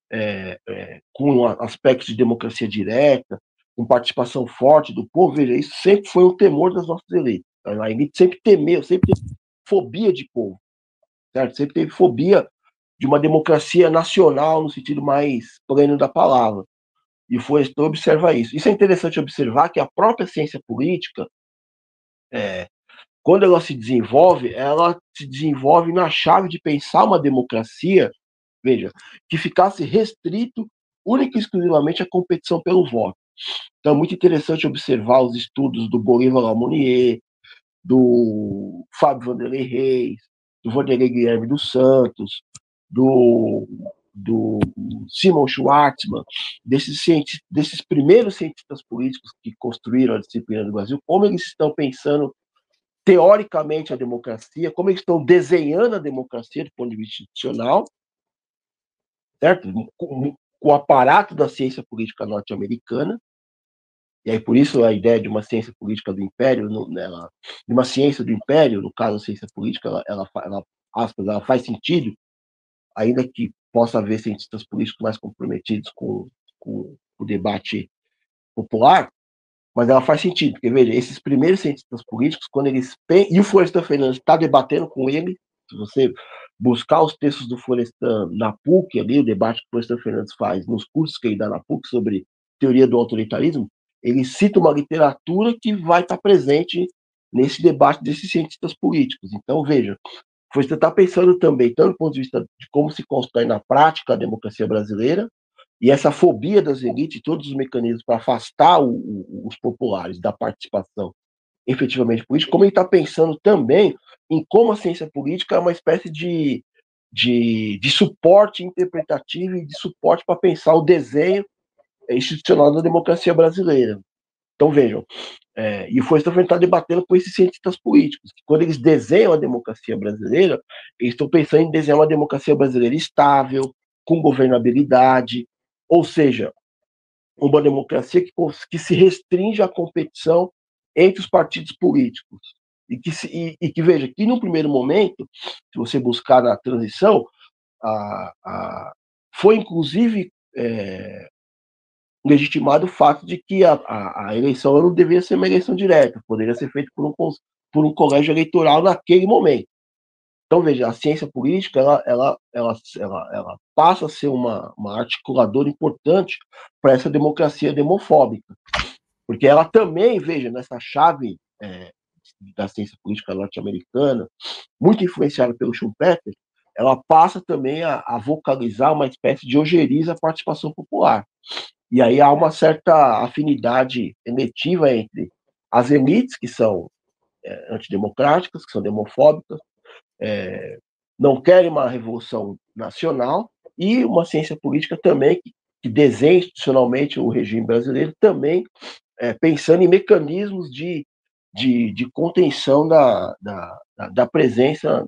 com aspectos de democracia direta, com participação forte do povo, veja, isso sempre foi um temor das nossas elites. A elite sempre temeu, sempre teve fobia de povo, certo? Sempre teve fobia de uma democracia nacional no sentido mais pleno da palavra. E o Florestan observa isso. Isso é interessante observar que a própria ciência política, quando ela se desenvolve na chave de pensar uma democracia, veja, que ficasse restrito única e exclusivamente à competição pelo voto. Então é muito interessante observar os estudos do Bolívar Lamonnier, do Fábio Vanderlei Reis, do Vanderlei Guilherme dos Santos, do Simon Schwartzman, desses primeiros cientistas políticos que construíram a disciplina do Brasil, como eles estão pensando teoricamente a democracia, como eles estão desenhando a democracia do ponto de vista institucional, certo? Com o aparato da ciência política norte-americana. E aí, por isso, a ideia de uma ciência política do império, de uma ciência do império, no caso, a ciência política, ela faz sentido, ainda que possa haver cientistas políticos mais comprometidos com o debate popular, mas ela faz sentido, porque, veja, esses primeiros cientistas políticos, quando eles... E o Florestan Fernandes está debatendo com ele, se você buscar os textos do Florestan na PUC, ali, o debate que o Florestan Fernandes faz nos cursos que ele dá na PUC sobre teoria do autoritarismo, ele cita uma literatura que vai estar presente nesse debate desses cientistas políticos. Então, veja, você está pensando também, tanto do ponto de vista de como se constrói na prática a democracia brasileira, e essa fobia das elites, todos os mecanismos para afastar os populares da participação efetivamente política, como ele está pensando também em como a ciência política é uma espécie de suporte interpretativo e de suporte para pensar o desenho institucional da democracia brasileira. Então, vejam, e o Florestan está debatendo com esses cientistas políticos, que quando eles desenham a democracia brasileira, eles estão pensando em desenhar uma democracia brasileira estável, com governabilidade, ou seja, uma democracia que se restringe à competição entre os partidos políticos. E que veja, que no primeiro momento, se você buscar na transição, foi inclusive legitimado o fato de que a eleição não deveria ser uma eleição direta, poderia ser feita por um colégio eleitoral naquele momento. Então, veja, a ciência política ela passa a ser uma articuladora importante para essa democracia demofóbica, porque ela também, veja, nessa chave da ciência política norte-americana, muito influenciada pelo Schumpeter, ela passa também a vocalizar uma espécie de ojeriza à participação popular. E aí há uma certa afinidade eletiva entre as elites, que são antidemocráticas, que são demofóbicas, não querem uma revolução nacional, e uma ciência política também que desenha institucionalmente o regime brasileiro, também pensando em mecanismos de contenção da presença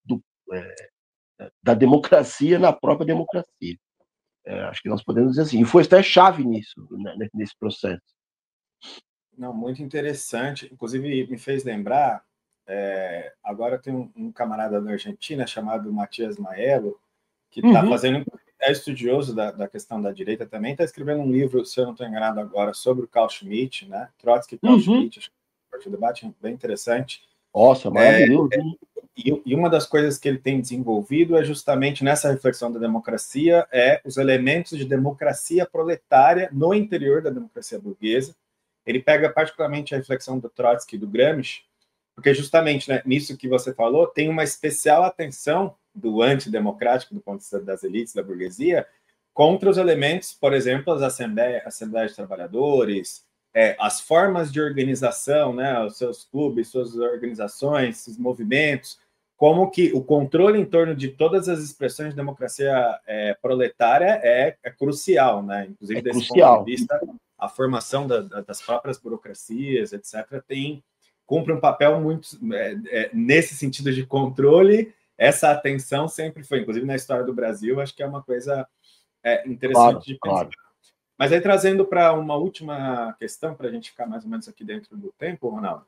da democracia na própria democracia. Acho que nós podemos dizer assim. E foi até chave nisso, né, nesse processo. Não, muito interessante. Inclusive, me fez lembrar, agora tem um camarada da Argentina chamado Matias Maelo, que está fazendo, é estudioso da questão da direita também, está escrevendo um livro, se eu não estou enganado agora, sobre o Carl Schmitt, né? Trotsky e Carl Schmitt, acho que o debate é bem interessante. Nossa, maravilhoso. E uma das coisas que ele tem desenvolvido é justamente nessa reflexão da democracia, os elementos de democracia proletária no interior da democracia burguesa. Ele pega particularmente a reflexão do Trotsky e do Gramsci, porque justamente, né, nisso que você falou, tem uma especial atenção do antidemocrático, do ponto de vista das elites, da burguesia, contra os elementos, por exemplo, as assembleias de trabalhadores, as formas de organização, né, os seus clubes, suas organizações, os movimentos, como que o controle em torno de todas as expressões de democracia proletária é crucial, né? Inclusive, desse crucial. ponto de vista, a formação das próprias burocracias, etc., cumpre um papel muito nesse sentido de controle. Essa atenção sempre foi, inclusive na história do Brasil, acho que é uma coisa interessante de pensar. Claro. Mas aí, trazendo para uma última questão, para a gente ficar mais ou menos aqui dentro do tempo, Ronaldo,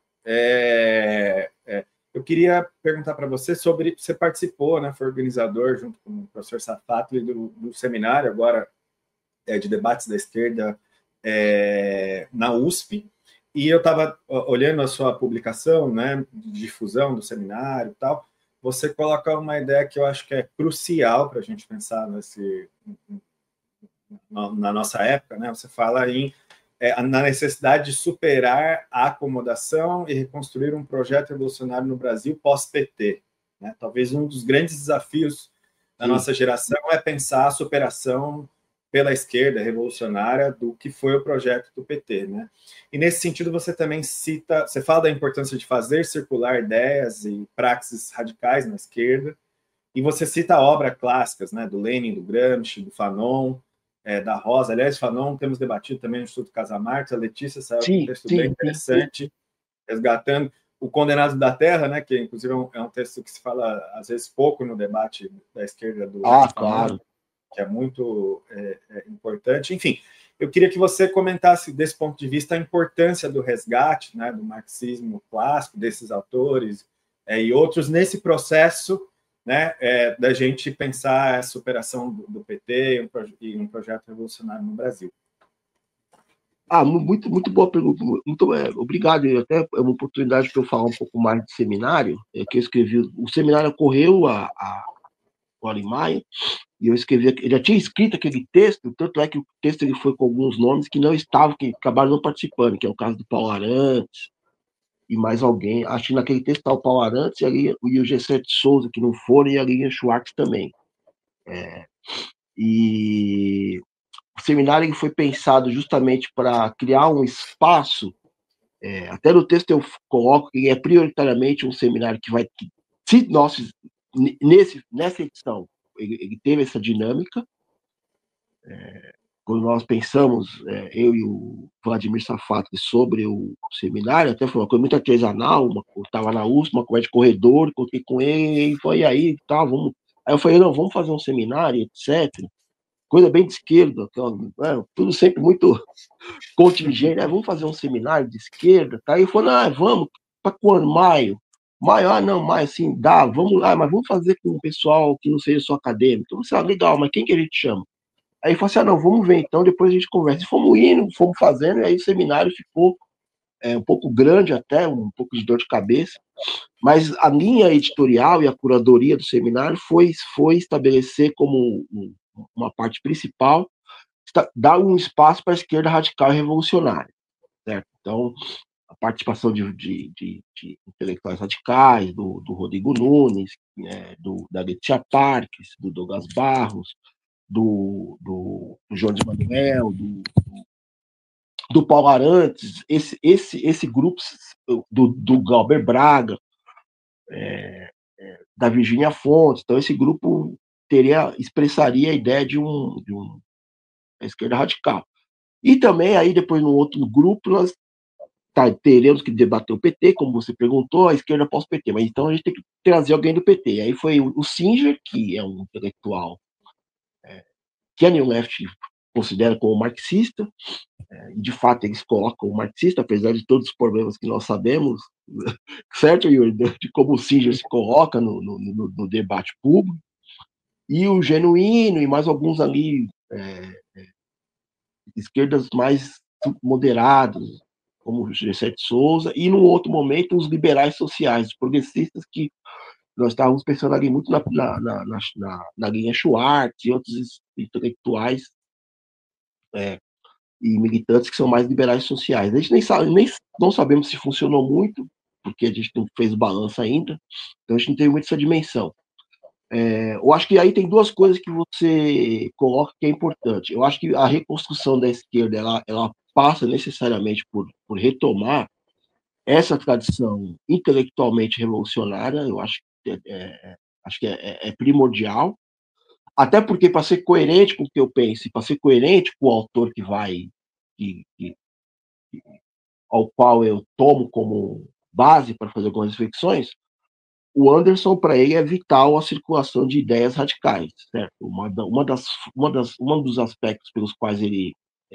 eu queria perguntar para você sobre... Você participou, né, foi organizador, junto com o professor Safatli, do seminário agora de debates da esquerda na USP, e eu estava olhando a sua publicação, né, de difusão do seminário e tal. Você coloca uma ideia que eu acho que é crucial para a gente pensar na nossa época, né? Você fala na necessidade de superar a acomodação e reconstruir um projeto revolucionário no Brasil pós-PT. Né? Talvez um dos grandes desafios da nossa geração é pensar a superação pela esquerda revolucionária do que foi o projeto do PT. Né? E nesse sentido você também você fala da importância de fazer circular ideias e praxis radicais na esquerda, e você cita obras clássicas, né, do Lenin, do Gramsci, do Fanon, da Rosa. Aliás, Fanon temos debatido também no Instituto Casa Marques. A Letícia saiu com um texto bem interessante, resgatando o Condenado da Terra, né, que inclusive é um texto que se fala às vezes pouco no debate da esquerda do Fanon, claro, que é muito importante. Enfim, eu queria que você comentasse, desse ponto de vista, a importância do resgate, né, do marxismo clássico, desses autores e outros, nesse processo, né, da gente pensar a superação do PT e um projeto revolucionário no Brasil. Muito boa pergunta. Obrigado. Até é uma oportunidade para eu falar um pouco mais de seminário, que eu escrevi. O seminário ocorreu agora em maio, e eu escrevi, eu já tinha escrito aquele texto, tanto é que o texto ele foi com alguns nomes que não estavam, que acabaram não participando, que é o caso do Paulo Arantes e mais alguém. Acho que naquele texto está o Paulo Arantes e o G7 Souza, que não foram, e a Lilian Schwartz também. E o seminário ele foi pensado justamente para criar um espaço, até no texto eu coloco que é prioritariamente um seminário que vai, se nós, nessa edição, ele teve essa dinâmica, quando nós pensamos, eu e o Vladimir Safatli, sobre o seminário, até foi uma coisa muito artesanal, eu estava na USP, uma conversa de corredor, contei com ele, e foi aí, tá, vamos... Aí eu falei, não, vamos fazer um seminário, etc., coisa bem de esquerda, tudo sempre muito contingente, vamos fazer um seminário de esquerda, tá? Aí eu falei, vamos, para quando? Maio? Maio, não, maio, assim, dá, vamos lá, mas vamos fazer com o pessoal que não seja só acadêmico. Então, você, legal, mas quem que a gente chama? Aí eu falei assim, não, vamos ver então, depois a gente conversa. E fomos indo, fomos fazendo, e aí o seminário ficou um pouco grande até, um pouco de dor de cabeça, mas a linha editorial e a curadoria do seminário foi estabelecer como uma parte principal, dar um espaço para a esquerda radical e revolucionária, certo? Então, a participação de intelectuais radicais, do Rodrigo Nunes, da Letícia Parques, do Douglas Barros, do Jones Manuel, do Paulo Arantes, esse grupo do Galber Braga, da Virgínia Fontes. Então, esse grupo expressaria a ideia de uma esquerda radical. E também, aí, depois, no outro grupo, nós teremos que debater o PT, como você perguntou, a esquerda pós-PT. Mas então a gente tem que trazer alguém do PT. E aí foi o Singer, que é um intelectual que a New Left considera como marxista, e de fato eles colocam o marxista, apesar de todos os problemas que nós sabemos, certo, Yuri, de como o Singer se coloca no debate público, e o Genuíno, e mais alguns ali, esquerdas mais moderados, como o G7 Souza, e num outro momento os liberais sociais, os progressistas, que nós estávamos pensando ali muito na linha Schwartz e outros intelectuais e militantes que são mais liberais sociais. A gente não sabemos se funcionou muito, porque a gente não fez o balanço ainda, então a gente não teve muito essa dimensão. Eu acho que aí tem duas coisas que você coloca que é importante. Eu acho que a reconstrução da esquerda ela passa necessariamente por retomar essa tradição intelectualmente revolucionária. Eu acho que é primordial, até porque para ser coerente com o que eu penso, para ser coerente com o autor que, que, ao qual eu tomo como base para fazer algumas reflexões, o Anderson, para ele, é vital a circulação de ideias radicais, certo? Um dos aspectos pelos quais ele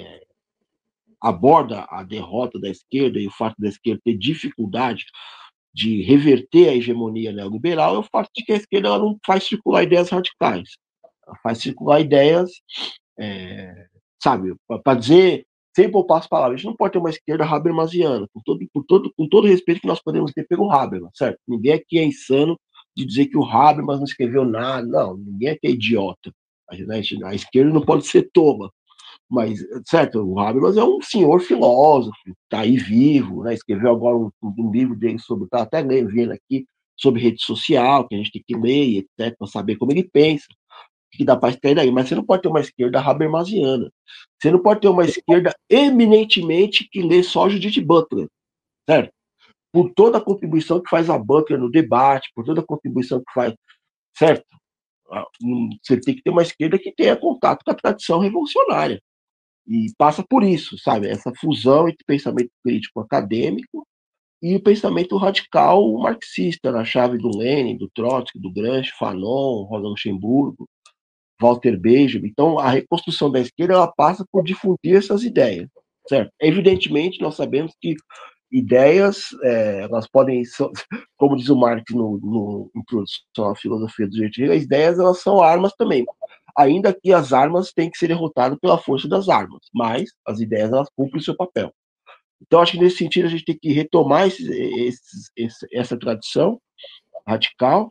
aborda a derrota da esquerda e o fato da esquerda ter dificuldade de reverter a hegemonia neoliberal é o fato de que a esquerda ela não faz circular ideias radicais. Ela faz circular ideias, sabe, para dizer, sem poupar as palavras, a gente não pode ter uma esquerda habermasiana, com todo respeito que nós podemos ter pelo Habermas, certo? Ninguém aqui é insano de dizer que o Habermas não escreveu nada, não, ninguém aqui é idiota. A esquerda não pode ser tola, mas, certo, o Habermas é um senhor filósofo, está aí vivo, né? Escreveu agora um livro dele sobre, está até vendo aqui, sobre rede social, que a gente tem que ler, etc., para saber como ele pensa, que dá para esquerda aí, mas você não pode ter uma esquerda habermasiana. Você não pode ter uma esquerda eminentemente que lê só Judith Butler, certo? Por toda a contribuição que faz a Butler no debate, por toda a contribuição que faz, certo? Você tem que ter uma esquerda que tenha contato com a tradição revolucionária. E passa por isso, sabe? Essa fusão entre pensamento crítico acadêmico e o pensamento radical marxista, na chave do Lenin, do Trotsky, do Gramsci, Fanon, Rosa Luxemburgo, Walter Benjamin. Então, a reconstrução da esquerda ela passa por difundir essas ideias, certo? Evidentemente, nós sabemos que ideias, elas podem, como diz o Marx no Introdução à Filosofia do Direito, as ideias elas são armas também, ainda que as armas têm que ser derrotadas pela força das armas, mas as ideias elas cumprem o seu papel. Então, acho que nesse sentido a gente tem que retomar essa tradição radical,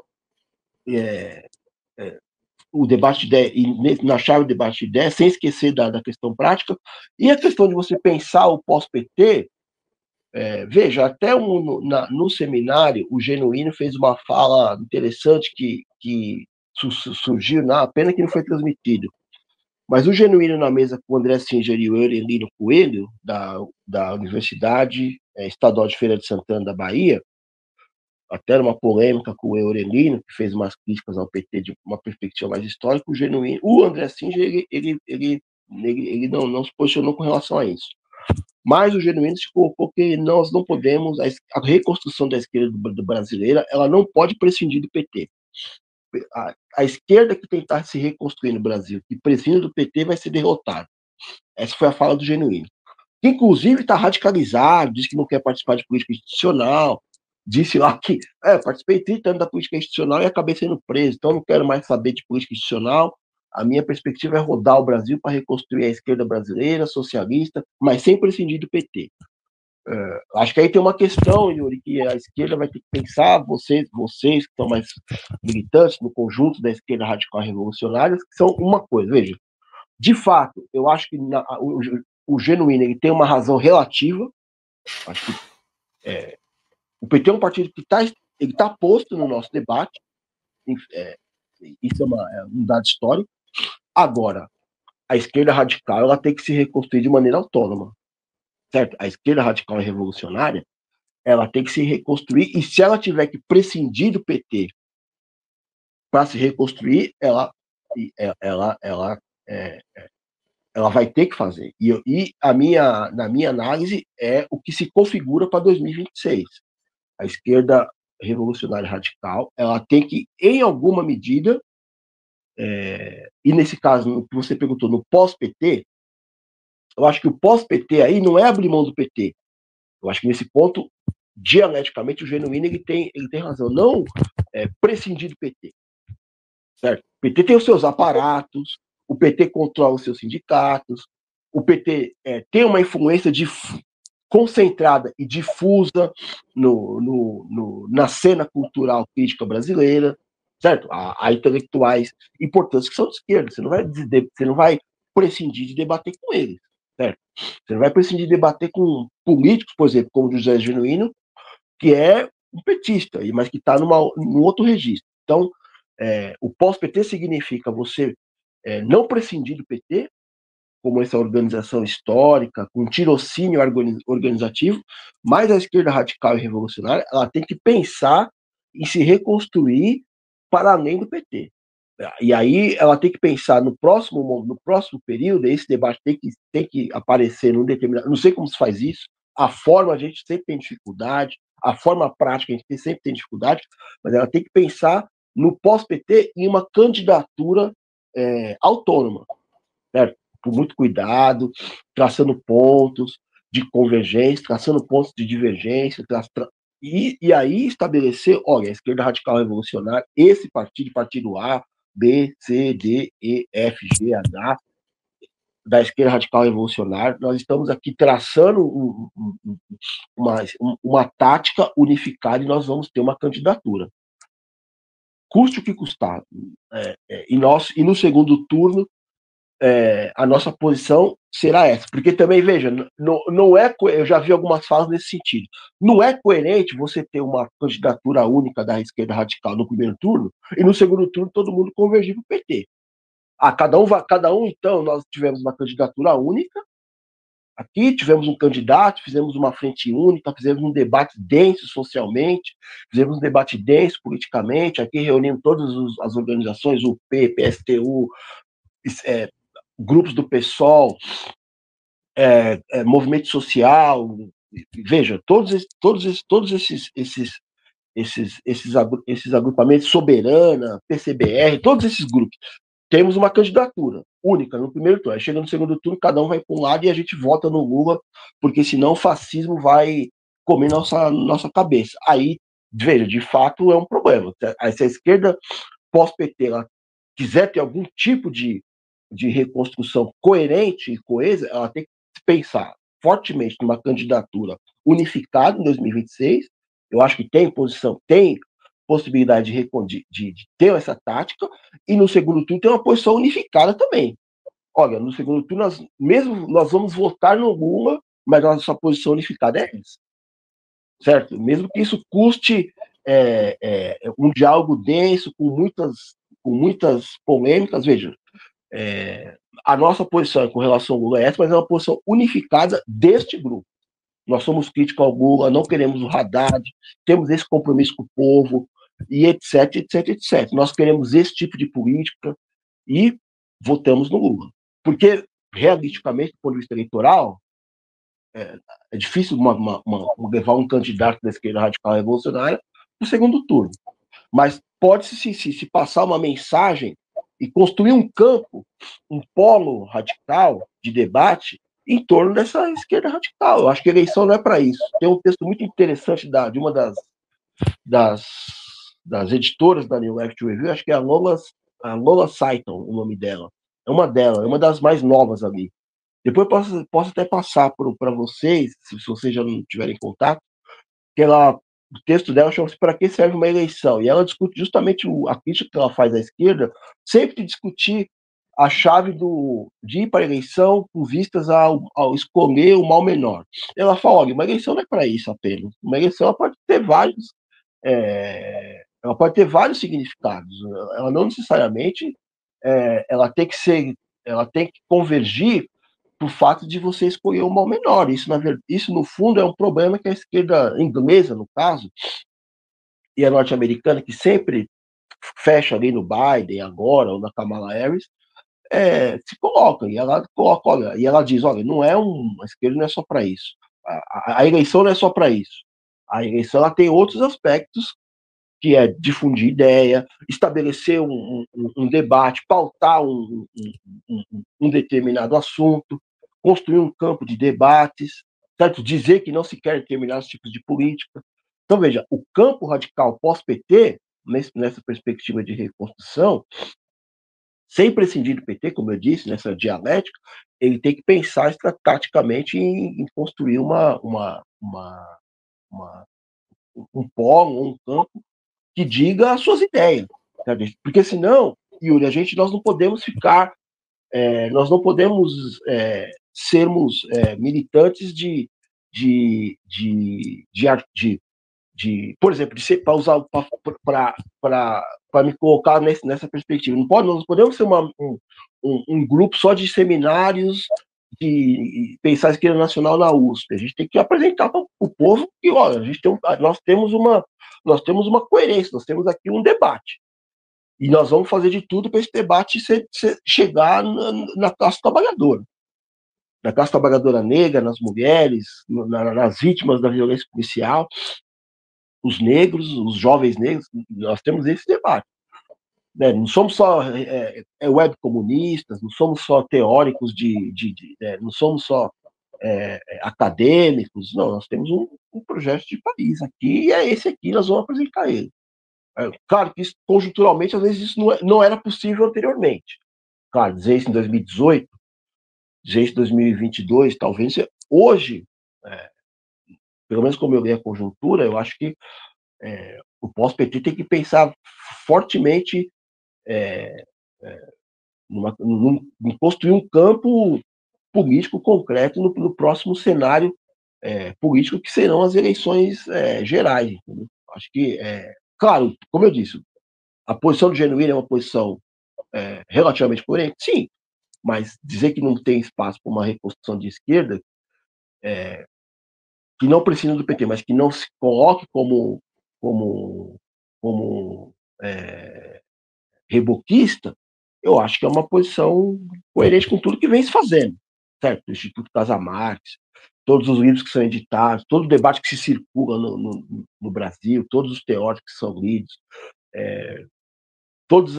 o debate de ideias, e na chave do debate de ideias, sem esquecer da questão prática, e a questão de você pensar o pós-PT. Veja, até no seminário, o Genuíno fez uma fala interessante que surgiu, na pena que não foi transmitido. Mas o Genuíno na mesa com o André Singer e o Eurelino Coelho, da Universidade Estadual de Feira de Santana da Bahia, até numa polêmica com o Eurelino, que fez umas críticas ao PT de uma perspectiva mais histórica, o André Singer ele não se posicionou com relação a isso. Mas o Genuíno se colocou que nós não podemos, a reconstrução da esquerda brasileira, ela não pode prescindir do PT. A esquerda que tentar se reconstruir no Brasil, que prescinde do PT, vai ser derrotada. Essa foi a fala do Genuíno. Que, inclusive, está radicalizado, diz que não quer participar de política institucional, disse lá que participei 30 anos da política institucional e acabei sendo preso, então não quero mais saber de política institucional. A minha perspectiva é rodar o Brasil para reconstruir a esquerda brasileira, socialista, mas sem prescindir do PT. Acho que aí tem uma questão, Yuri, que a esquerda vai ter que pensar, vocês que estão mais militantes no conjunto da esquerda radical revolucionária, que são uma coisa. Veja, de fato, eu acho que o Genuíno ele tem uma razão relativa. Acho que o PT é um partido que está posto no nosso debate. Isso é um dado histórico. Agora, a esquerda radical ela tem que se reconstruir de maneira autônoma, certo? A esquerda radical e revolucionária ela tem que se reconstruir, e se ela tiver que prescindir do PT para se reconstruir, ela vai ter que fazer. E na minha análise, é o que se configura para 2026. A esquerda revolucionária radical, ela tem que, em alguma medida, e nesse caso, no que você perguntou, no pós-PT, eu acho que o pós-PT aí não é abrir mão do PT. Eu acho que nesse ponto, dialeticamente, o Genuíno ele tem razão. Não prescindir do PT. Certo? O PT tem os seus aparatos, o PT controla os seus sindicatos, o PT tem uma influência concentrada e difusa na cena cultural crítica brasileira, certo? Há intelectuais importantes que são de esquerda, você não vai prescindir de debater com eles, certo? Você não vai prescindir de debater com políticos, por exemplo, como José Genuíno, que é um petista, mas que está num outro registro. Então, O pós-PT significa você não prescindir do PT, como essa organização histórica, com tirocínio organizativo, mas a esquerda radical e revolucionária ela tem que pensar em se reconstruir para além do PT. E aí ela tem que pensar no próximo período, esse debate tem que aparecer num determinado. Não sei como se faz isso, a forma a gente sempre tem dificuldade, a forma prática a gente sempre tem dificuldade, mas ela tem que pensar no pós-PT em uma candidatura autônoma, certo? Com muito cuidado, traçando pontos de convergência, traçando pontos de divergência, e aí estabelecer, olha, a esquerda radical revolucionária, esse partido A, B, C, D, E, F, G, H, da esquerda radical revolucionária, nós estamos aqui traçando uma tática unificada e nós vamos ter uma candidatura. Custe o que custar. E no segundo turno, a nossa posição será essa. Porque também, veja, não é, eu já vi algumas falas nesse sentido. Não é coerente você ter uma candidatura única da esquerda radical no primeiro turno e no segundo turno todo mundo convergir para o PT. Cada um, então, nós tivemos uma candidatura única, aqui tivemos um candidato, fizemos uma frente única, fizemos um debate denso socialmente, fizemos um debate denso politicamente, aqui reunimos todas as organizações, o UP, PSTU, grupos do PSOL, movimento social, veja, todos esses agrupamentos, Soberana, PCBR, todos esses grupos, temos uma candidatura única no primeiro turno. Aí chega no segundo turno, cada um vai para um lado e a gente vota no Lula, porque senão o fascismo vai comer nossa cabeça. Aí, veja, de fato é um problema. Se a esquerda pós-PT ela quiser ter algum tipo de reconstrução coerente e coesa, ela tem que pensar fortemente numa candidatura unificada em 2026. Eu acho que tem possibilidade de ter essa tática, e no segundo turno tem uma posição unificada também. Olha, no segundo turno, nós vamos votar no Lula, mas a nossa posição unificada é essa. Certo? Mesmo que isso custe um diálogo denso, com muitas polêmicas, veja, a nossa posição com relação ao Lula é essa, mas é uma posição unificada deste grupo. Nós somos críticos ao Lula, não queremos o Haddad, temos esse compromisso com o povo, e etc, etc, etc. Nós queremos esse tipo de política e votamos no Lula. Porque, realisticamente, do ponto de vista eleitoral, é difícil levar um candidato da esquerda radical revolucionária para o segundo turno. Mas pode-se se passar uma mensagem e construir um campo, um polo radical de debate em torno dessa esquerda radical. Eu acho que a eleição não é para isso. Tem um texto muito interessante de uma das editoras da New Left Review, acho que é a Lola Saiton, o nome dela. É uma das mais novas ali. Depois eu posso até passar para vocês, se vocês já não tiverem contato, que o texto dela chama-se Para que serve uma eleição? E ela discute justamente a crítica que ela faz à esquerda, sempre discutir a chave de ir para a eleição com vistas ao escolher o mal menor. Ela fala, olha, uma eleição não é para isso apenas. Uma eleição ela pode ter vários significados. Ela não necessariamente ela tem que convergir para o fato de você escolher o mal menor. Isso, no fundo, é um problema que a esquerda inglesa, no caso, e a norte-americana, que sempre fecha ali no Biden agora, ou na Kamala Harris, se coloca. E ela coloca, olha, e ela diz, olha, a esquerda não é só para isso. A eleição não é só para isso. A eleição ela tem outros aspectos, que é difundir ideia, estabelecer um debate, pautar um determinado assunto, construir um campo de debates, certo? Dizer que não se quer determinados tipos de política. Então, veja, o campo radical pós-PT, nessa perspectiva de reconstrução, sem prescindir do PT, como eu disse, nessa dialética, ele tem que pensar estrategicamente em construir um polo, um campo que diga as suas ideias. Sabe? Porque senão, Yuri, nós não podemos nós não podemos sermos militantes de por exemplo, para usar para me colocar nessa perspectiva. Nós podemos ser um grupo só de seminários de pensar a esquerda nacional na USP. A gente tem que apresentar para o povo que, olha, nós temos uma coerência, nós temos aqui um debate. E nós vamos fazer de tudo para esse debate chegar na classe trabalhadora. Na classe trabalhadora negra, nas mulheres, nas vítimas da violência policial, os negros, os jovens negros, nós temos esse debate. Né? Não somos só web comunistas, não somos só teóricos não somos só acadêmicos, não, nós temos um projeto de país aqui, e é esse aqui, nós vamos apresentar ele. Claro que isso, conjunturalmente, às vezes isso não era possível anteriormente. Claro, dizer isso em 2018, dizer isso em 2022, talvez hoje, pelo menos como eu leio a conjuntura, eu acho que o pós-PT tem que pensar fortemente em construir um campo político concreto no próximo cenário político, que serão as eleições gerais. Entendeu? Acho que, claro, como eu disse, a posição do Genuíno é uma posição relativamente coerente, sim, mas dizer que não tem espaço para uma reconstrução de esquerda, que não precisa do PT, mas que não se coloque como reboquista, eu acho que é uma posição coerente com tudo que vem se fazendo, certo? O Instituto Casa Marx, todos os livros que são editados, todo o debate que se circula no Brasil, todos os teóricos que são lidos, todos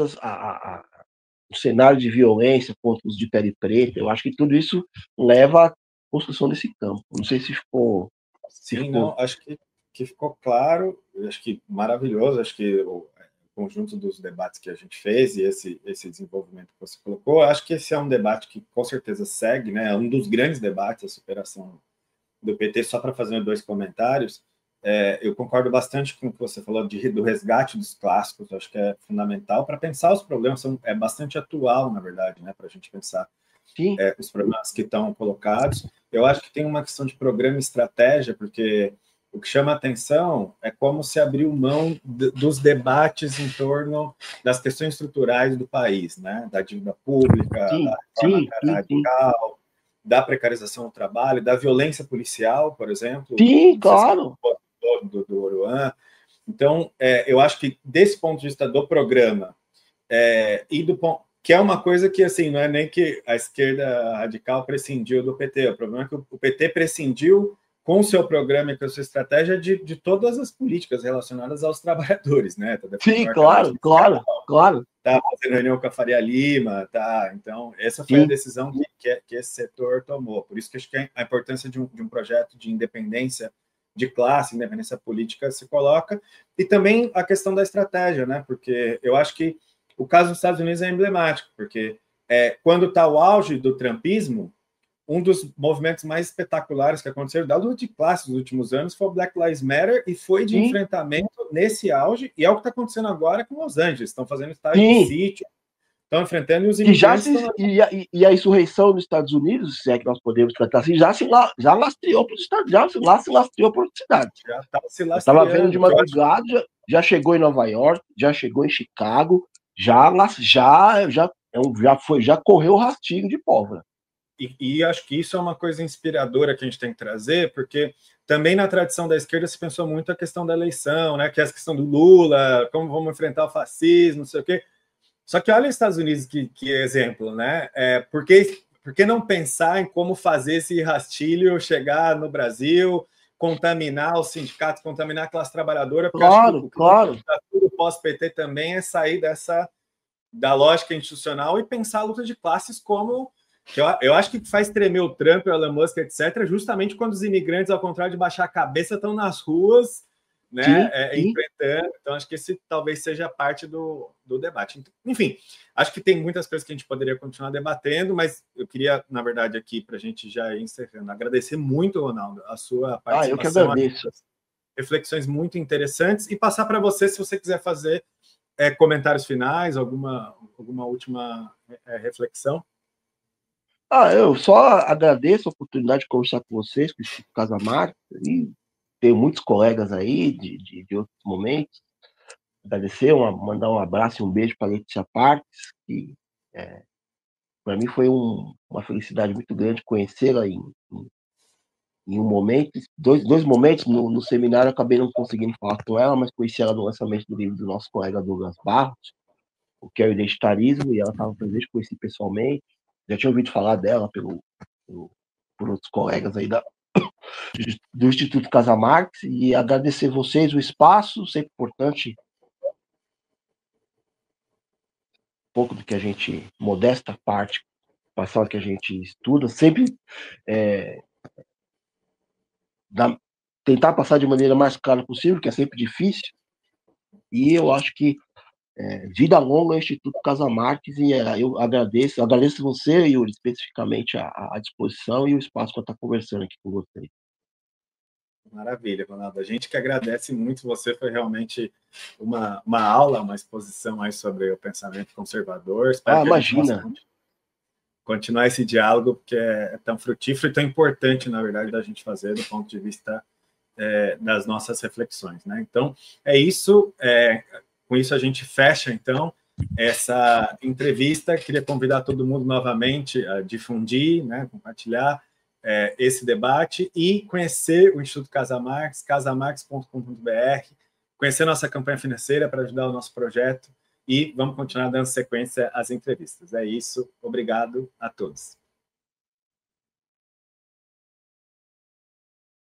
o cenário de violência contra os de pele preta, eu acho que tudo isso leva à construção desse campo. Não sei se ficou... Sim, não, acho que ficou claro, acho que maravilhoso, acho que o conjunto dos debates que a gente fez e esse desenvolvimento que você colocou, acho que esse é um debate que com certeza segue, né? É um dos grandes debates, a superação do PT. Só para fazer 2 comentários, eu concordo bastante com o que você falou do resgate dos clássicos, acho que é fundamental para pensar os problemas, é bastante atual, na verdade, né, para a gente pensar os problemas que estão colocados. Eu acho que tem uma questão de programa e estratégia, porque o que chama a atenção é como se abriu mão dos debates em torno das questões estruturais do país, né, da dívida pública, da reforma radical, da precarização do trabalho, da violência policial, por exemplo. Sim, claro. Do Oruan. Então, eu acho que desse ponto de vista do programa e do ponto que é uma coisa que assim não é nem que a esquerda radical prescindiu do PT, o problema é que o PT prescindiu com o seu programa e com a sua estratégia de todas as políticas relacionadas aos trabalhadores, né? Sim, claro. Tá fazendo reunião com a Faria Lima, tá? Então, essa foi a decisão que esse setor tomou. Por isso que acho que a importância de um projeto de independência de classe, independência política se coloca, e também a questão da estratégia, né? Porque eu acho que o caso dos Estados Unidos é emblemático, porque quando está o auge do trumpismo, um dos movimentos mais espetaculares que aconteceram da luta de classe nos últimos anos foi o Black Lives Matter, e foi de enfrentamento nesse auge, e é o que está acontecendo agora com Los Angeles. Estão fazendo estágio de sítio, estão enfrentando, e os imigrantes e a insurreição nos Estados Unidos, se é que nós podemos tratar assim, já lastreou para os Estados Unidos, já se lastreou para outras cidades. Já está se lastreando. Estava vendo de madrugada, já chegou em Nova York, já chegou em Chicago, já correu o rastilho de pólvora. E acho que isso é uma coisa inspiradora que a gente tem que trazer, porque também na tradição da esquerda se pensou muito a questão da eleição, né? Que é a questão do Lula, como vamos enfrentar o fascismo, não sei o quê. Só que olha os Estados Unidos, que exemplo, né? Por que não pensar em como fazer esse rastilho chegar no Brasil, contaminar os sindicatos, contaminar a classe trabalhadora? Porque claro. O pós-PT também é sair da lógica institucional e pensar a luta de classes como... Eu acho que faz tremer o Trump, o Elon Musk, etc., justamente quando os imigrantes, ao contrário de baixar a cabeça, estão nas ruas, né, enfrentando. Então, acho que esse talvez seja parte do debate. Enfim, acho que tem muitas coisas que a gente poderia continuar debatendo, mas eu queria, na verdade, aqui, para a gente já ir encerrando, agradecer muito, Ronaldo, a sua participação. Eu que agradeço. Reflexões muito interessantes, e passar para você, se você quiser fazer comentários finais, alguma última reflexão. Eu só agradeço a oportunidade de conversar com vocês, com o Chico Casa Marx, e tenho muitos colegas aí de outros momentos. Agradecer, mandar um abraço e um beijo para a Letícia Parques, que para mim foi uma felicidade muito grande conhecê-la em um momento, dois momentos no seminário. Eu acabei não conseguindo falar com ela, mas conheci ela no lançamento do livro do nosso colega Douglas Barros, o que é o Identitarismo, e ela estava presente, conheci pessoalmente. Já tinha ouvido falar dela por outros colegas aí do Instituto Casa Marx, e agradecer vocês o espaço, sempre importante, um pouco do que a gente, modesta parte, passar o que a gente estuda, sempre tentar passar de maneira mais clara possível, que é sempre difícil, e eu acho que vida longa ao Instituto Casa Marques, e eu agradeço você, Yuri, especificamente a disposição e o espaço para estar conversando aqui com vocês. Maravilha, Ronaldo. A gente que agradece muito. Você foi realmente uma aula, uma exposição aí sobre o pensamento conservador. Espero que imagina. A gente possa continuar esse diálogo, porque é tão frutífero e tão importante, na verdade, da gente fazer do ponto de vista das nossas reflexões, né? Então, é isso. Com isso, a gente fecha, então, essa entrevista. Queria convidar todo mundo novamente a difundir, né, compartilhar esse debate e conhecer o Instituto Casa Marx, casamarx.com.br, conhecer nossa campanha financeira para ajudar o nosso projeto, e vamos continuar dando sequência às entrevistas. É isso. Obrigado a todos.